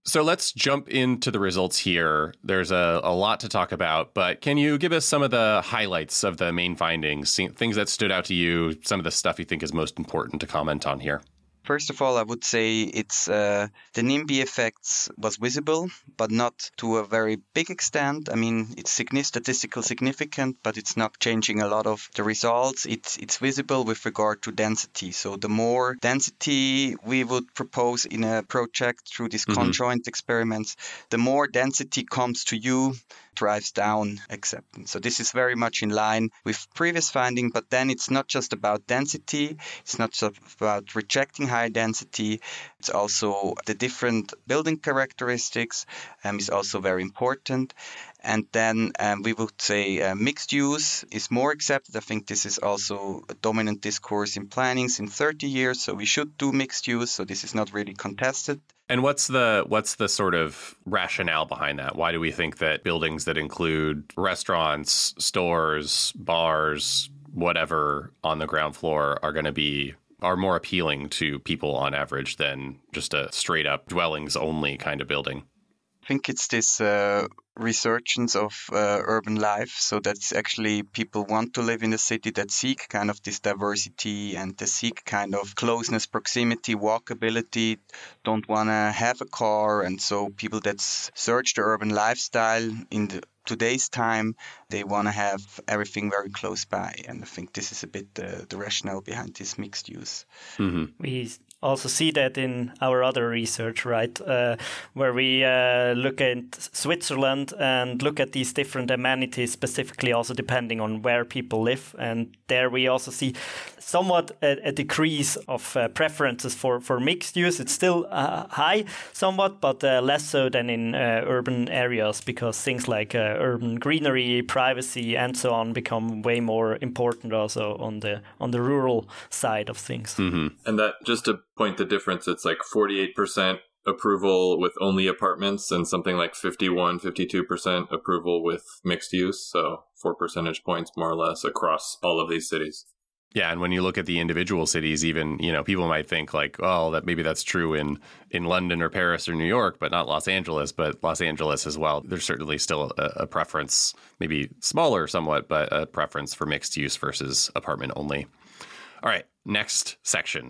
So let's jump into the results here. There's a lot to talk about, but can you give us some of the highlights of the main findings, things that stood out to you, some of the stuff you think is most important to comment on here? First of all, I would say it's the NIMBY effects was visible, but not to a very big extent. I mean, it's statistical significant, but it's not changing a lot of the results. It's visible with regard to density. So the more density we would propose in a project through these conjoint experiments, the more density comes to you, drives down acceptance. So this is very much in line with previous finding, but then it's not just about density. It's not just about rejecting high density. It's also the different building characteristics is also very important. And then we would say mixed use is more accepted. I think this is also a dominant discourse in plannings in 30 years. So we should do mixed use. So this is not really contested. And what's the sort of rationale behind that? Why do we think that buildings that include restaurants, stores, bars, whatever on the ground floor are more appealing to people on average than just a straight up dwellings only kind of building? I think it's this resurgence of urban life. So that's actually people want to live in the city, that seek kind of this diversity and they seek kind of closeness, proximity, walkability, don't want to have a car. And so people that search the urban lifestyle in today's time, they want to have everything very close by. And I think this is a bit the rationale behind this mixed use. Mm-hmm. We also see that in our other research, right, where we look at Switzerland and look at these different amenities, specifically also depending on where people live. And there we also see somewhat a decrease of preferences for mixed use. It's still high somewhat, but less so than in urban areas, because things like urban greenery, privacy, and so on become way more important also on the rural side of things. Mm-hmm. And that, just to point the difference, it's like 48% approval with only apartments and something like 52% approval with mixed use. So 4 percentage points more or less across all of these cities. Yeah, and when you look at the individual cities, even, people might think like, oh, that maybe that's true in London or Paris or New York, but not Los Angeles. But Los Angeles as well, there's certainly still a preference, maybe smaller somewhat, but a preference for mixed use versus apartment only. All right, next section.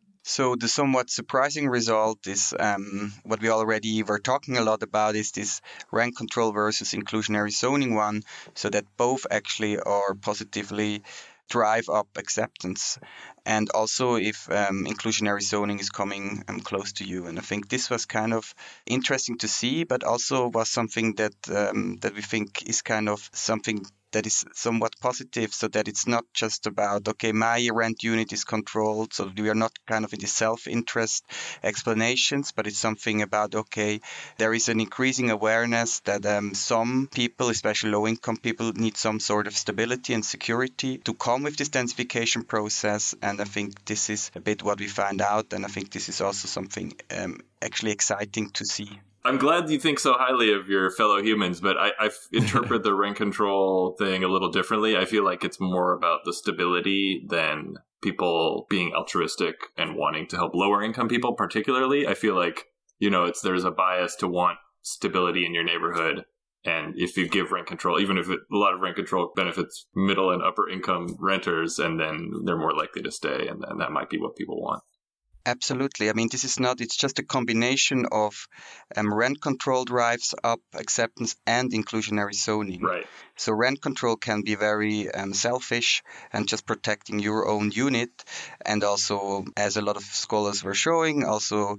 So the somewhat surprising result is what we already were talking a lot about, is this rent control versus inclusionary zoning one, so that both actually are positively drive up acceptance. And also if inclusionary zoning is coming close to you. And I think this was kind of interesting to see, but also was something that we think is kind of something that is somewhat positive, so that it's not just about, okay, my rent unit is controlled, so we are not kind of in the self-interest explanations, but it's something about, okay, there is an increasing awareness that some people, especially low-income people, need some sort of stability and security to come with this densification process. And I think this is a bit what we find out, and I think this is also something actually exciting to see. I'm glad you think so highly of your fellow humans, but I interpret the rent control thing a little differently. I feel like it's more about the stability than people being altruistic and wanting to help lower income people particularly. I feel like, there's a bias to want stability in your neighborhood. And if you give rent control, even if a lot of rent control benefits middle and upper income renters, and then they're more likely to stay, and that might be what people want. Absolutely. I mean, it's just a combination of rent control drives up acceptance and inclusionary zoning. Right. So rent control can be very selfish and just protecting your own unit. And also, as a lot of scholars were showing, also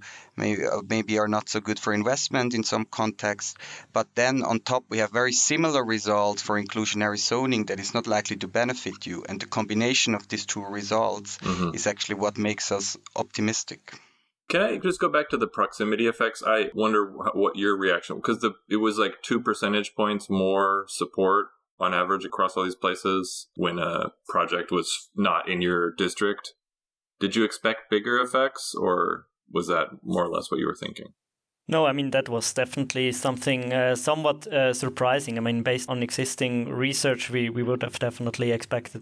maybe are not so good for investment in some contexts. But then on top, we have very similar results for inclusionary zoning that is not likely to benefit you. And the combination of these two results is actually what makes us optimistic. Can I just go back to the proximity effects? I wonder what your reaction, because it was like 2 percentage points more support on average across all these places when a project was not in your district. Did you expect bigger effects, or was that more or less what you were thinking? No, I mean, that was definitely something somewhat surprising. I mean, based on existing research, we would have definitely expected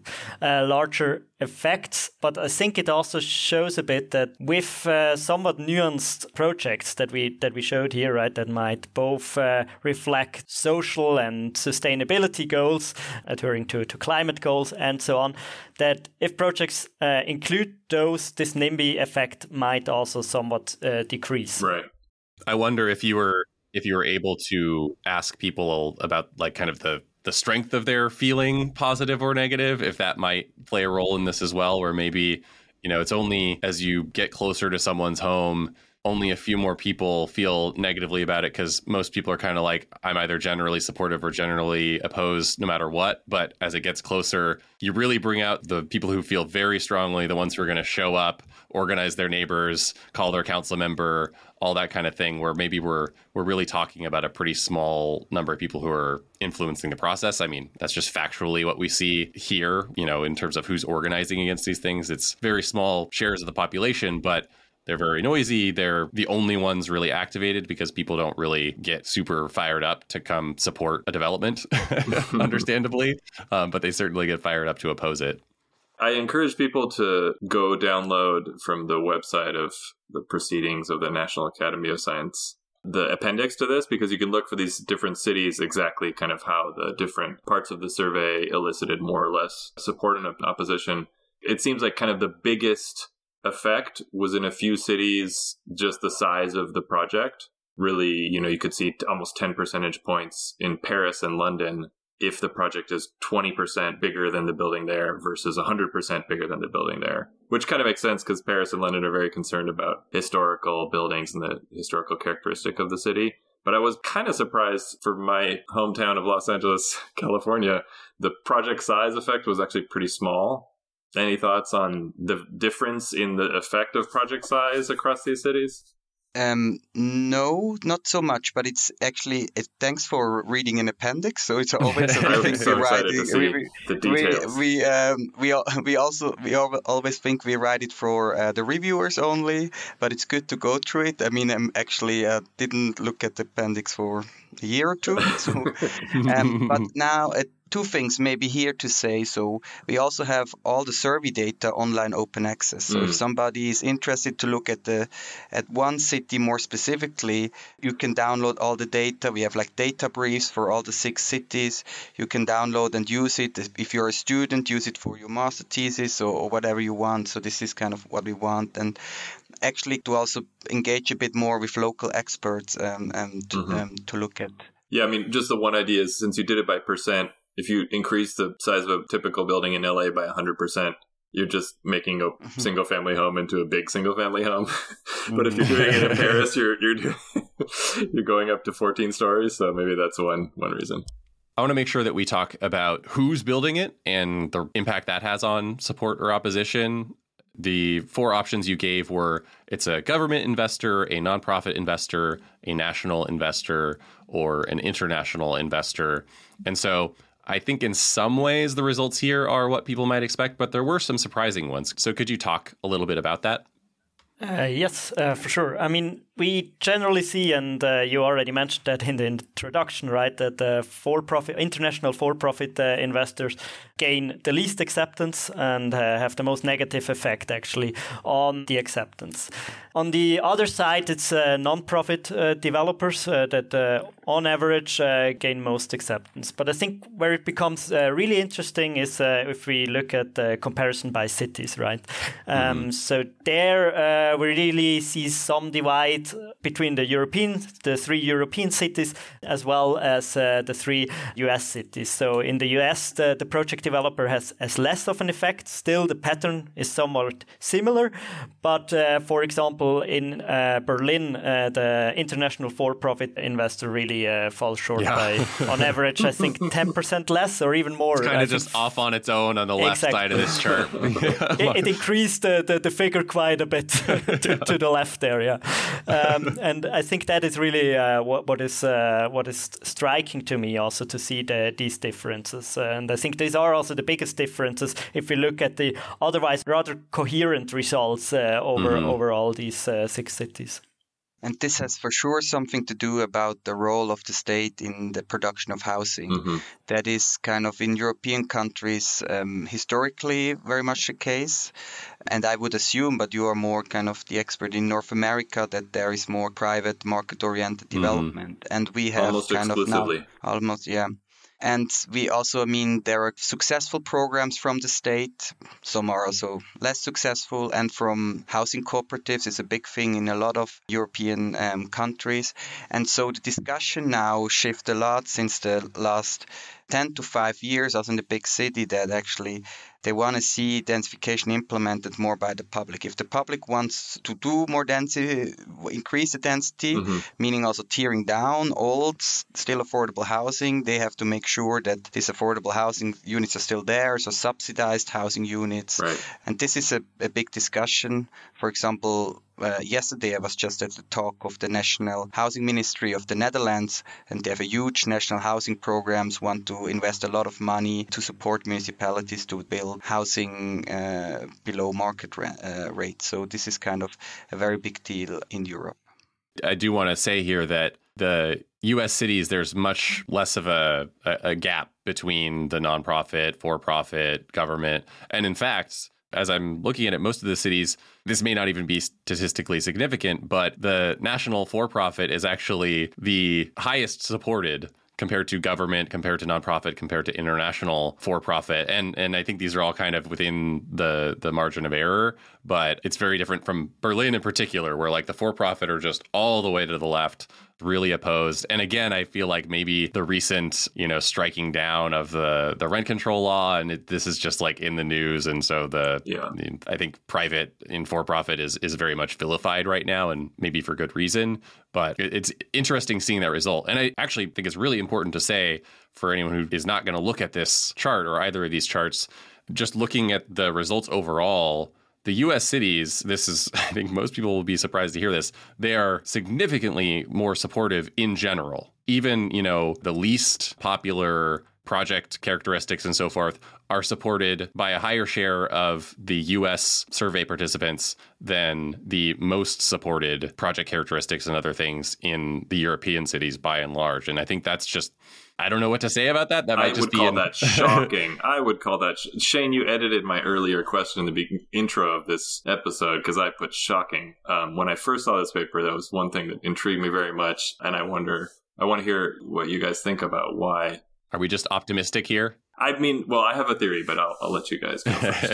larger effects. But I think it also shows a bit that with somewhat nuanced projects that we showed here, right, that might both reflect social and sustainability goals, adhering to climate goals and so on, that if projects include those, this NIMBY effect might also somewhat decrease. Right. I wonder if you were able to ask people about like kind of the strength of their feeling positive or negative, if that might play a role in this as well, where maybe, it's only as you get closer to someone's home, only a few more people feel negatively about it, because most people are kind of like, I'm either generally supportive or generally opposed no matter what. But as it gets closer, you really bring out the people who feel very strongly, the ones who are going to show up, organize their neighbors, call their council member, all that kind of thing, where maybe we're really talking about a pretty small number of people who are influencing the process. I mean, that's just factually what we see here, in terms of who's organizing against these things. It's very small shares of the population, but they're very noisy. They're the only ones really activated because people don't really get super fired up to come support a development, understandably, but they certainly get fired up to oppose it. I encourage people to go download from the website of the Proceedings of the National Academy of Science the appendix to this, because you can look for these different cities, exactly kind of how the different parts of the survey elicited more or less support and opposition. It seems like kind of the biggest effect was in a few cities, just the size of the project. Really, you could see almost 10 percentage points in Paris and London if the project is 20% bigger than the building there versus 100% bigger than the building there, which kind of makes sense because Paris and London are very concerned about historical buildings and the historical characteristic of the city. But I was kind of surprised for my hometown of Los Angeles, California, the project size effect was actually pretty small. Any thoughts on the difference in the effect of project size across these cities? No, not so much, but it's actually, thanks for reading an appendix. So it's always I'm so excited to see the details. We always think we write it for the reviewers only, but it's good to go through it. I mean, I actually didn't look at the appendix for a year or two. So, but now two things maybe here to say. So we also have all the survey data online open access. So if somebody is interested to look at one city more specifically, you can download all the data. We have like data briefs for all the 6 cities. You can download and use it. If you're a student, use it for your master thesis or whatever you want. So this is kind of what we want. And actually to also engage a bit more with local experts to look at. Yeah, I mean, just the one idea is, since you did it by percent, if you increase the size of a typical building in LA by 100%, you're just making a single family home into a big single family home. But if you're doing it in Paris, you're going up to 14 stories. So maybe that's one reason. I want to make sure that we talk about who's building it and the impact that has on support or opposition. The 4 options you gave were it's a government investor, a nonprofit investor, a national investor, or an international investor. And so I think in some ways the results here are what people might expect, but there were some surprising ones. So could you talk a little bit about that? Yes, for sure. I mean, we generally see, and you already mentioned that in the introduction, right, that international for-profit investors gain the least acceptance and have the most negative effect, actually, on the acceptance. On the other side, it's non-profit developers that, on average, gain most acceptance. But I think where it becomes really interesting is if we look at the comparison by cities, right? So there we really see some divide between the 3 European cities, as well as the 3 US cities. So in the US, the project developer has less of an effect. Still, the pattern is somewhat similar. But for example, in Berlin, the international for-profit investor really falls short by, on average, I think 10% less or even more. It's kind of just off on its own on the left side of this chart. It increased the figure quite a bit to the left there, yeah. And I think that is really what is striking to me also, to see these differences. And I think these are also the biggest differences if we look at the otherwise rather coherent results over all these 6 cities. And this has for sure something to do about the role of the state in the production of housing. Mm-hmm. That is kind of in European countries historically very much the case. And I would assume, but you are more kind of the expert in North America, that there is more private market-oriented development. And we have almost kind exclusively. of now, almost, yeah. And we also, there are successful programs from the state. Some are also less successful. And from housing cooperatives is a big thing in a lot of European countries. And so the discussion now shifts a lot since the last 10 to 5 years, also in the big city, that actually they want to see densification implemented more by the public. If the public wants to do more density, increase the density, meaning also tearing down old, still affordable housing, they have to make sure that these affordable housing units are still there, so subsidized housing units. Right. And this is a big discussion. For example, yesterday I was just at the talk of the National Housing Ministry of the Netherlands, and they have a huge national housing programs, want to invest a lot of money to support municipalities to build housing below market rate. So this is kind of a very big deal in Europe. I do want to say here that the U.S. cities, there's much less of a gap between the nonprofit, for-profit, government. And in fact, as I'm looking at it, most of the cities, this may not even be statistically significant, but the national for-profit is actually the highest supported compared to government, compared to nonprofit, compared to international for-profit. And I think these are all kind of within the margin of error, but it's very different from Berlin in particular, where like the for-profit are just all the way to the left, really opposed. And again, I feel like maybe the recent, striking down of the rent control law, and this is just like in the news. And so I think private in for-profit is very much vilified right now, and maybe for good reason. But it's interesting seeing that result. And I actually think it's really important to say for anyone who is not going to look at this chart or either of these charts, just looking at the results overall, the U.S. cities, this is, I think most people will be surprised to hear this, they are significantly more supportive in general. Even, the least popular project characteristics and so forth are supported by a higher share of the U.S. survey participants than the most supported project characteristics and other things in the European cities by and large. And I think that's just, I don't know what to say about that. That might just be that shocking. I would call that Shane, you edited my earlier question in the intro of this episode because I put shocking. When I first saw this paper, that was one thing that intrigued me very much. And I want to hear what you guys think about why. Are we just optimistic here? I mean, well, I have a theory, but I'll let you guys go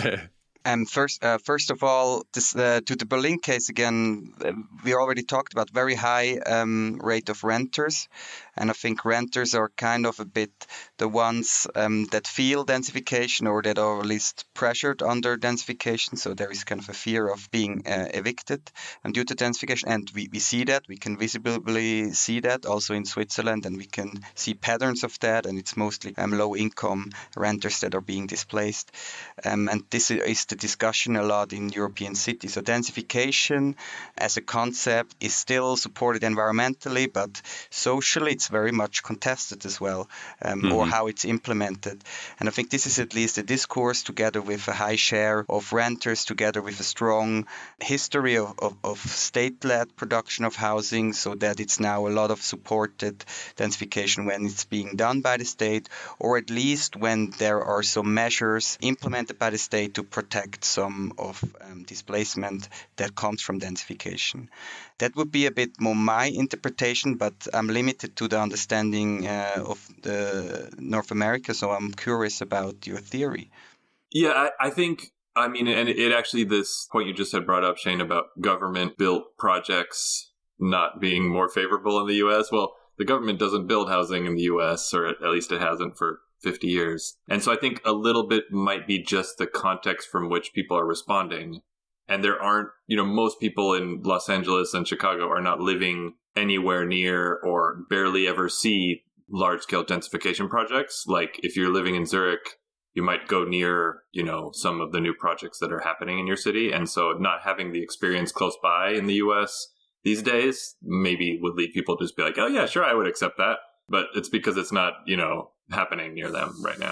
first. First of all, this, to the Berlin case again, we already talked about very high rate of renters. And I think renters are kind of a bit the ones that feel densification or that are at least pressured under densification. So there is kind of a fear of being evicted and due to densification. And we see that. We can visibly see that also in Switzerland. And we can see patterns of that. And it's mostly low-income renters that are being displaced. And this is the discussion a lot in European cities. So densification as a concept is still supported environmentally, but socially it's very much contested as well, or how it's implemented. And I think this is at least a discourse together with a high share of renters, together with a strong history of state-led production of housing, so that it's now a lot of supported densification when it's being done by the state, or at least when there are some measures implemented by the state to protect some of displacement that comes from densification. That would be a bit more my interpretation, but I'm limited to the understanding of the North America, so I'm curious about your theory. Yeah, I think, and it actually, this point you just had brought up, Shane, about government-built projects not being more favorable in the U.S. Well, the government doesn't build housing in the U.S., or at least it hasn't for 50 years. And so I think a little bit might be just the context from which people are responding. And there aren't, most people in Los Angeles and Chicago are not living anywhere near or barely ever see large-scale densification projects. Like if you're living in Zurich, you might go near, some of the new projects that are happening in your city. And so not having the experience close by in the US these days maybe would lead people to just be like, oh yeah, sure, I would accept that. But it's because it's not, happening near them right now.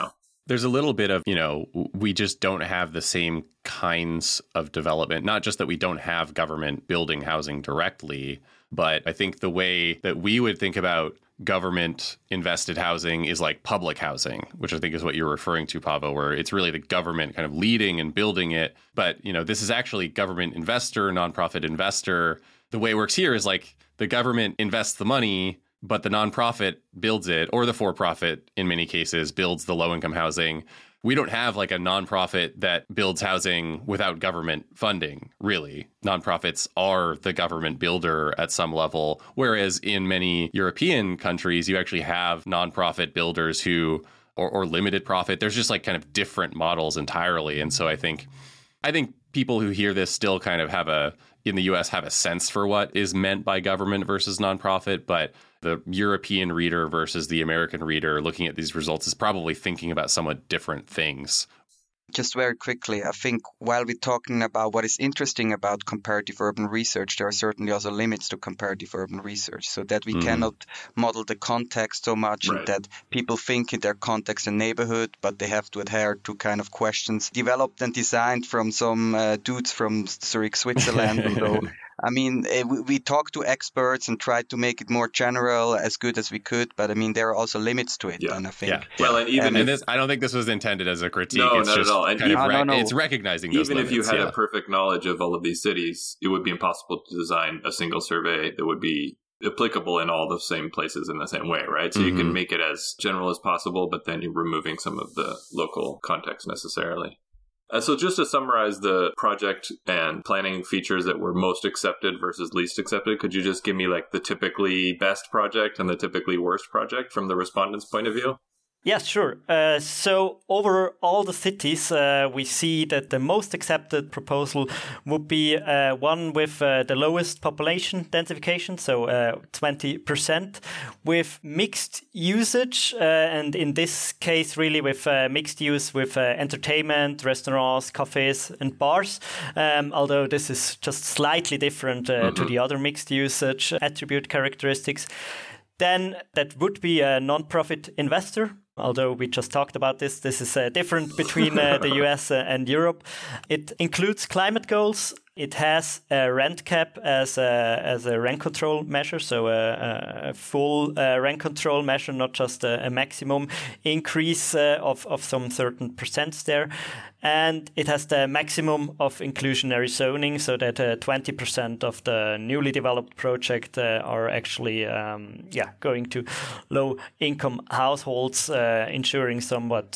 There's a little bit of, we just don't have the same kinds of development, not just that we don't have government building housing directly, but I think the way that we would think about government invested housing is like public housing, which I think is what you're referring to, Paavo, where it's really the government kind of leading and building it. But, this is actually government investor, nonprofit investor. The way it works here is like the government invests the money, but the nonprofit builds it, or the for-profit in many cases builds the low-income housing. We don't have like a nonprofit that builds housing without government funding, really. Nonprofits are the government builder at some level, whereas in many European countries, you actually have nonprofit builders who, or limited profit. There's just like kind of different models entirely. And so I think people who hear this still kind of in the US have a sense for what is meant by government versus nonprofit, but the European reader versus the American reader looking at these results is probably thinking about somewhat different things. Just very quickly, I think while we're talking about what is interesting about comparative urban research, there are certainly also limits to comparative urban research, so that we cannot model the context so much, and that people think in their context and neighborhood, but they have to adhere to kind of questions developed and designed from some dudes from Zurich, Switzerland. Although, I mean, we talk to experts and try to make it more general as good as we could, but I mean, there are also limits to it. And I think, well, and even I don't think this was intended as a critique. No, it's not just at all. And it's recognizing those even limits. If you had a perfect knowledge of all of these cities, it would be impossible to design a single survey that would be applicable in all the same places in the same way, right? So you can make it as general as possible, but then you're removing some of the local context necessarily. So just to summarize the project and planning features that were most accepted versus least accepted, could you just give me like the typically best project and the typically worst project from the respondents' point of view? Yes, sure. So over all the cities, we see that the most accepted proposal would be one with the lowest population densification, so 20%, with mixed usage, and in this case, really with mixed use with entertainment, restaurants, cafes, and bars, although this is just slightly different to the other mixed usage attribute characteristics. Then that would be a non-profit investor. Although we just talked about this is different between the US and Europe. It includes climate goals. It has a rent cap as a rent control measure, so a full rent control measure, not just a maximum increase of some certain percents there. And it has the maximum of inclusionary zoning, so that 20% of the newly developed project are actually going to low-income households, ensuring somewhat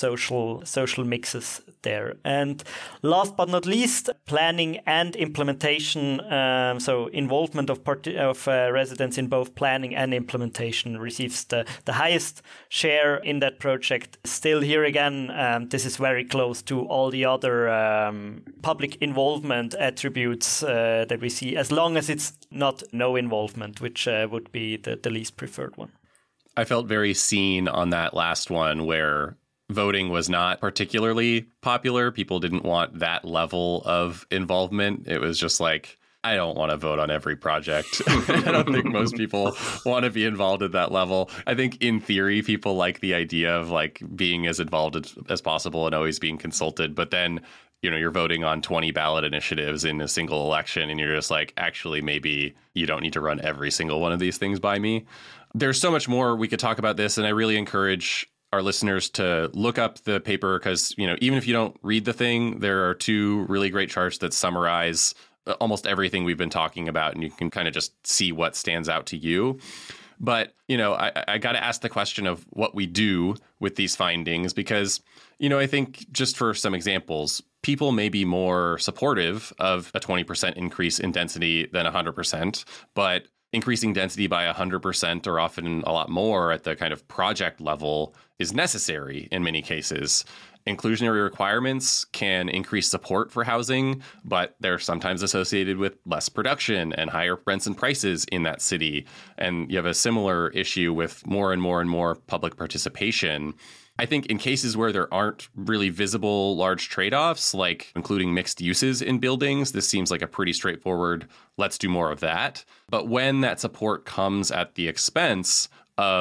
social mixes there. And last but not least, planning and implementation, so involvement of residents in both planning and implementation receives the highest share in that project. Still, here again, this is very close to all the other public involvement attributes that we see, as long as it's not no involvement, which would be the least preferred one. I felt very seen on that last one where voting was not particularly popular. People didn't want that level of involvement. It was just like, I don't want to vote on every project. I don't think most people want to be involved at that level. I think in theory, people like the idea of like being as involved as possible and always being consulted. But then, you're voting on 20 ballot initiatives in a single election and you're just like, actually, maybe you don't need to run every single one of these things by me. There's so much more we could talk about this. And I really encourage our listeners to look up the paper because, even if you don't read the thing, there are two really great charts that summarize almost everything we've been talking about, and you can kind of just see what stands out to you. But, I got to ask the question of what we do with these findings because, I think just for some examples, people may be more supportive of a 20% increase in density than 100%, but increasing density by 100% or often a lot more at the kind of project level is necessary in many cases. Inclusionary requirements can increase support for housing, but they're sometimes associated with less production and higher rents and prices in that city. And you have a similar issue with more and more and more public participation. I think in cases where there aren't really visible large trade-offs, like including mixed uses in buildings, this seems like a pretty straightforward, let's do more of that. But when that support comes at the expense of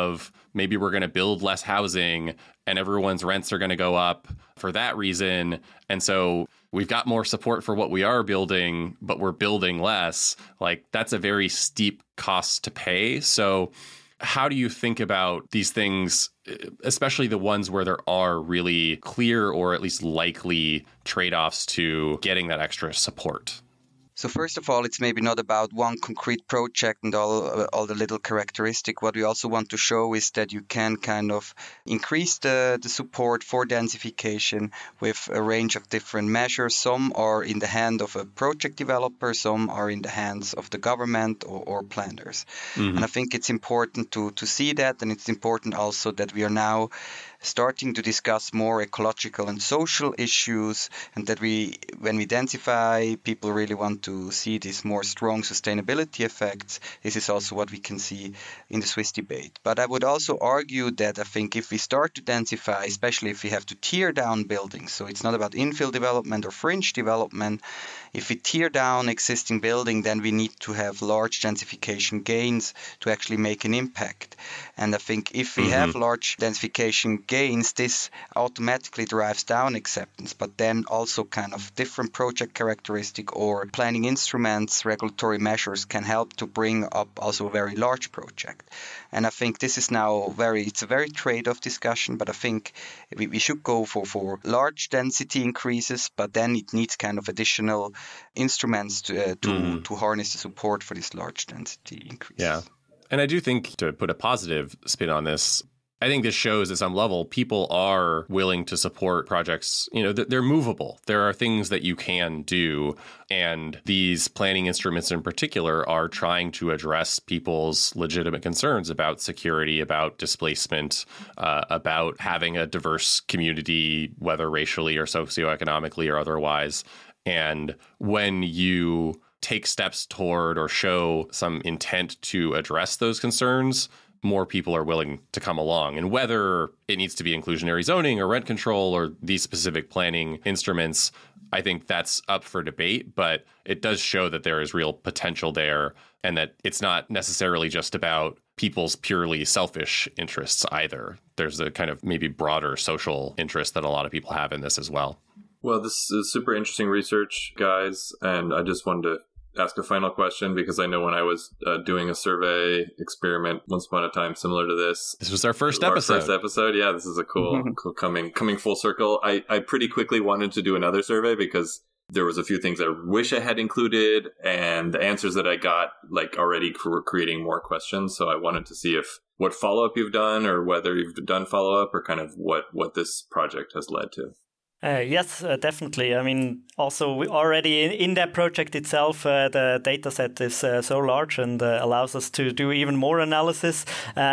maybe we're going to build less housing and everyone's rents are going to go up for that reason. And so we've got more support for what we are building, but we're building less. Like, that's a very steep cost to pay. So how do you think about these things, especially the ones where there are really clear or at least likely trade-offs to getting that extra support? So first of all, it's maybe not about one concrete project and all the little characteristic. What we also want to show is that you can kind of increase the support for densification with a range of different measures. Some are in the hand of a project developer, some are in the hands of the government or planners. Mm-hmm. And I think it's important to see that, and it's important also that we are now starting to discuss more ecological and social issues, and that when we densify, people really want to see these more strong sustainability effects. This is also what we can see in the Swiss debate. But I would also argue that I think if we start to densify, especially if we have to tear down buildings, so it's not about infill development or fringe development. If we tear down existing building, then we need to have large densification gains to actually make an impact. And I think if we have large densification gains, this automatically drives down acceptance, but then also kind of different project characteristic or planning instruments, regulatory measures can help to bring up also a very large project. And I think this is now it's a very trade-off discussion, but I think we should go for large density increases, but then it needs kind of additional instruments to harness the support for this large density increase. Yeah. And I do think, to put a positive spin on this, I think this shows at some level people are willing to support projects. You know, they're movable. There are things that you can do. And these planning instruments in particular are trying to address people's legitimate concerns about security, about displacement, about having a diverse community, whether racially or socioeconomically or otherwise. And when you take steps toward or show some intent to address those concerns, more people are willing to come along. And whether it needs to be inclusionary zoning or rent control or these specific planning instruments, I think that's up for debate. But it does show that there is real potential there, and that it's not necessarily just about people's purely selfish interests either. There's a kind of maybe broader social interest that a lot of people have in this as well. Well, this is super interesting research, guys. And I just wanted to ask a final question, because I know when I was doing a survey experiment once upon a time similar to this. This was our first episode. Yeah, this is a cool coming full circle. I pretty quickly wanted to do another survey because there was a few things I wish I had included, and the answers that I got already were creating more questions. So I wanted to see what follow-up you've done, or whether you've done follow-up, or kind of what this project has led to. Yes, definitely. I mean, also we already in that project itself, the data set is so large and allows us to do even more analysis.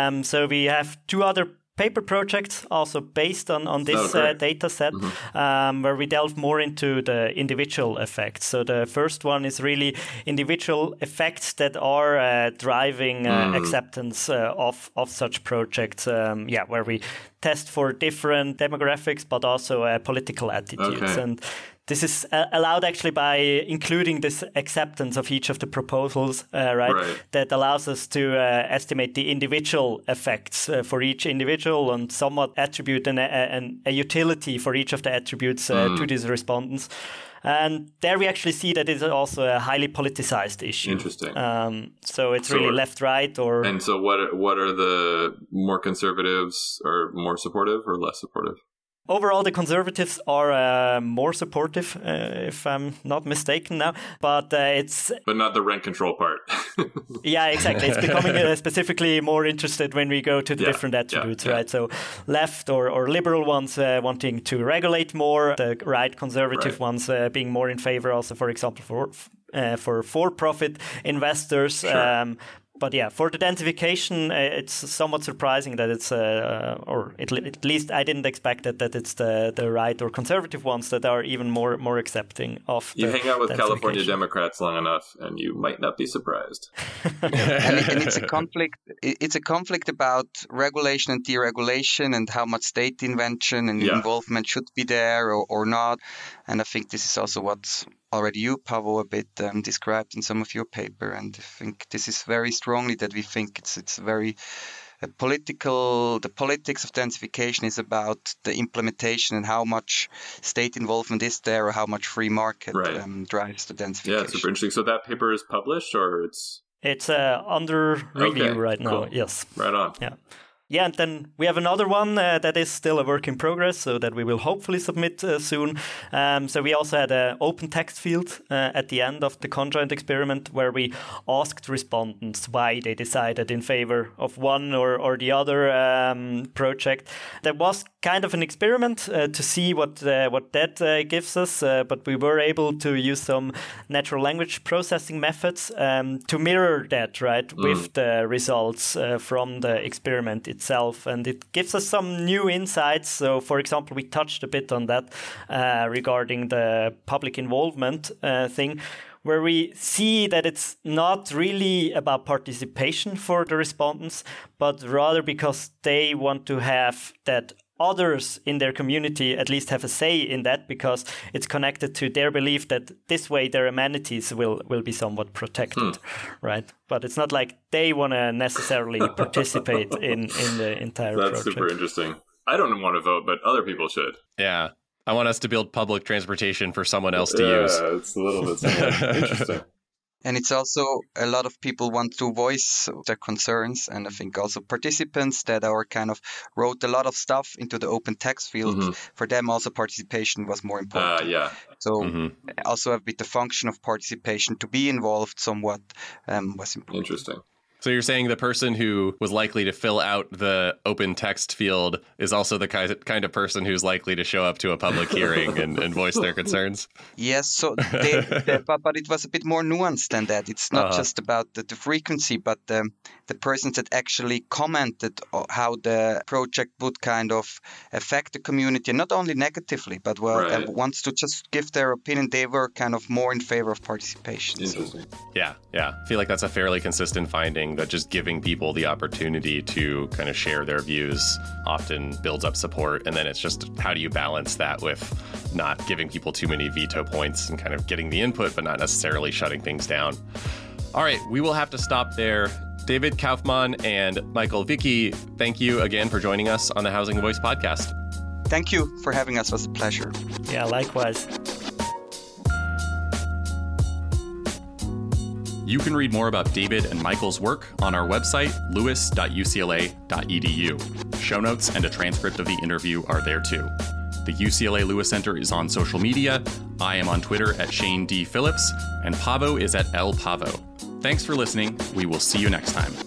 So we have two other paper projects also based on this data set, where we delve more into the individual effects. So the first one is really individual effects that are driving acceptance of such projects, where we test for different demographics, but also political attitudes. Okay. And this is allowed actually by including this acceptance of each of the proposals, right? That allows us to estimate the individual effects for each individual and somewhat attribute a utility for each of the attributes to these respondents. And there we actually see that it's also a highly politicized issue. Interesting. So it's really left-right or... And so what are the more conservatives are more supportive or less supportive? Overall, the conservatives are more supportive, if I'm not mistaken now. But it's... But not the rent control part. Yeah, exactly. It's becoming specifically more interested when we go to the different attributes, right? So left or liberal ones wanting to regulate more, the right conservative ones being more in favor also, for example, for-profit investors. Sure. But yeah, for the densification, it's somewhat surprising that it's, or at least I didn't expect that it's the right or conservative ones that are even more accepting of. You hang out with California Democrats long enough, and you might not be surprised. and it's a conflict. It's a conflict about regulation and deregulation, and how much state invention and involvement should be there or not. And I think this is also what's already you, Paavo, a bit described in some of your paper. And I think this is very strongly that we think it's very the politics of densification is about the implementation and how much state involvement is there or how much free market drives the densification. Yeah, super interesting. So that paper is published or it's... It's under review right now, cool. Yes. Right on. Yeah, and then we have another one that is still a work in progress, so that we will hopefully submit soon. So we also had an open text field at the end of the conjoint experiment where we asked respondents why they decided in favor of one or the other project. There was kind of an experiment to see what that gives us, but we were able to use some natural language processing methods to mirror that, right, with the results from the experiment itself, and it gives us some new insights. So, for example, we touched a bit on that regarding the public involvement thing, where we see that it's not really about participation for the respondents, but rather because they want to have that others in their community at least have a say in that, because it's connected to their belief that this way their amenities will be somewhat protected, right? But it's not like they want to necessarily participate in the entire project. That's super interesting. I don't want to vote, but other people should. Yeah. I want us to build public transportation for someone else to use. Yeah, it's a little bit similar. Interesting. And it's also a lot of people want to voice their concerns, and I think also participants that are kind of wrote a lot of stuff into the open text field. For them, also participation was more important. So also a bit the function of participation to be involved somewhat was important. Interesting. So you're saying the person who was likely to fill out the open text field is also the kind of person who's likely to show up to a public hearing and voice their concerns? Yes, so but it was a bit more nuanced than that. It's not just about the frequency, but the persons that actually commented how the project would kind of affect the community, not only negatively, but wants to just give their opinion. They were kind of more in favor of participation. Interesting. Yeah. I feel like that's a fairly consistent finding, that just giving people the opportunity to kind of share their views often builds up support. And then it's just, how do you balance that with not giving people too many veto points and kind of getting the input, but not necessarily shutting things down? All right, we will have to stop there. David Kaufmann and Michael Vicky, thank you again for joining us on the Housing Voice podcast. Thank you for having us. It was a pleasure. Yeah, likewise. You can read more about David and Michael's work on our website, lewis.ucla.edu. Show notes and a transcript of the interview are there too. The UCLA Lewis Center is on social media. I am on Twitter at Shane D. Phillips, and Pavo is at El Pavo. Thanks for listening. We will see you next time.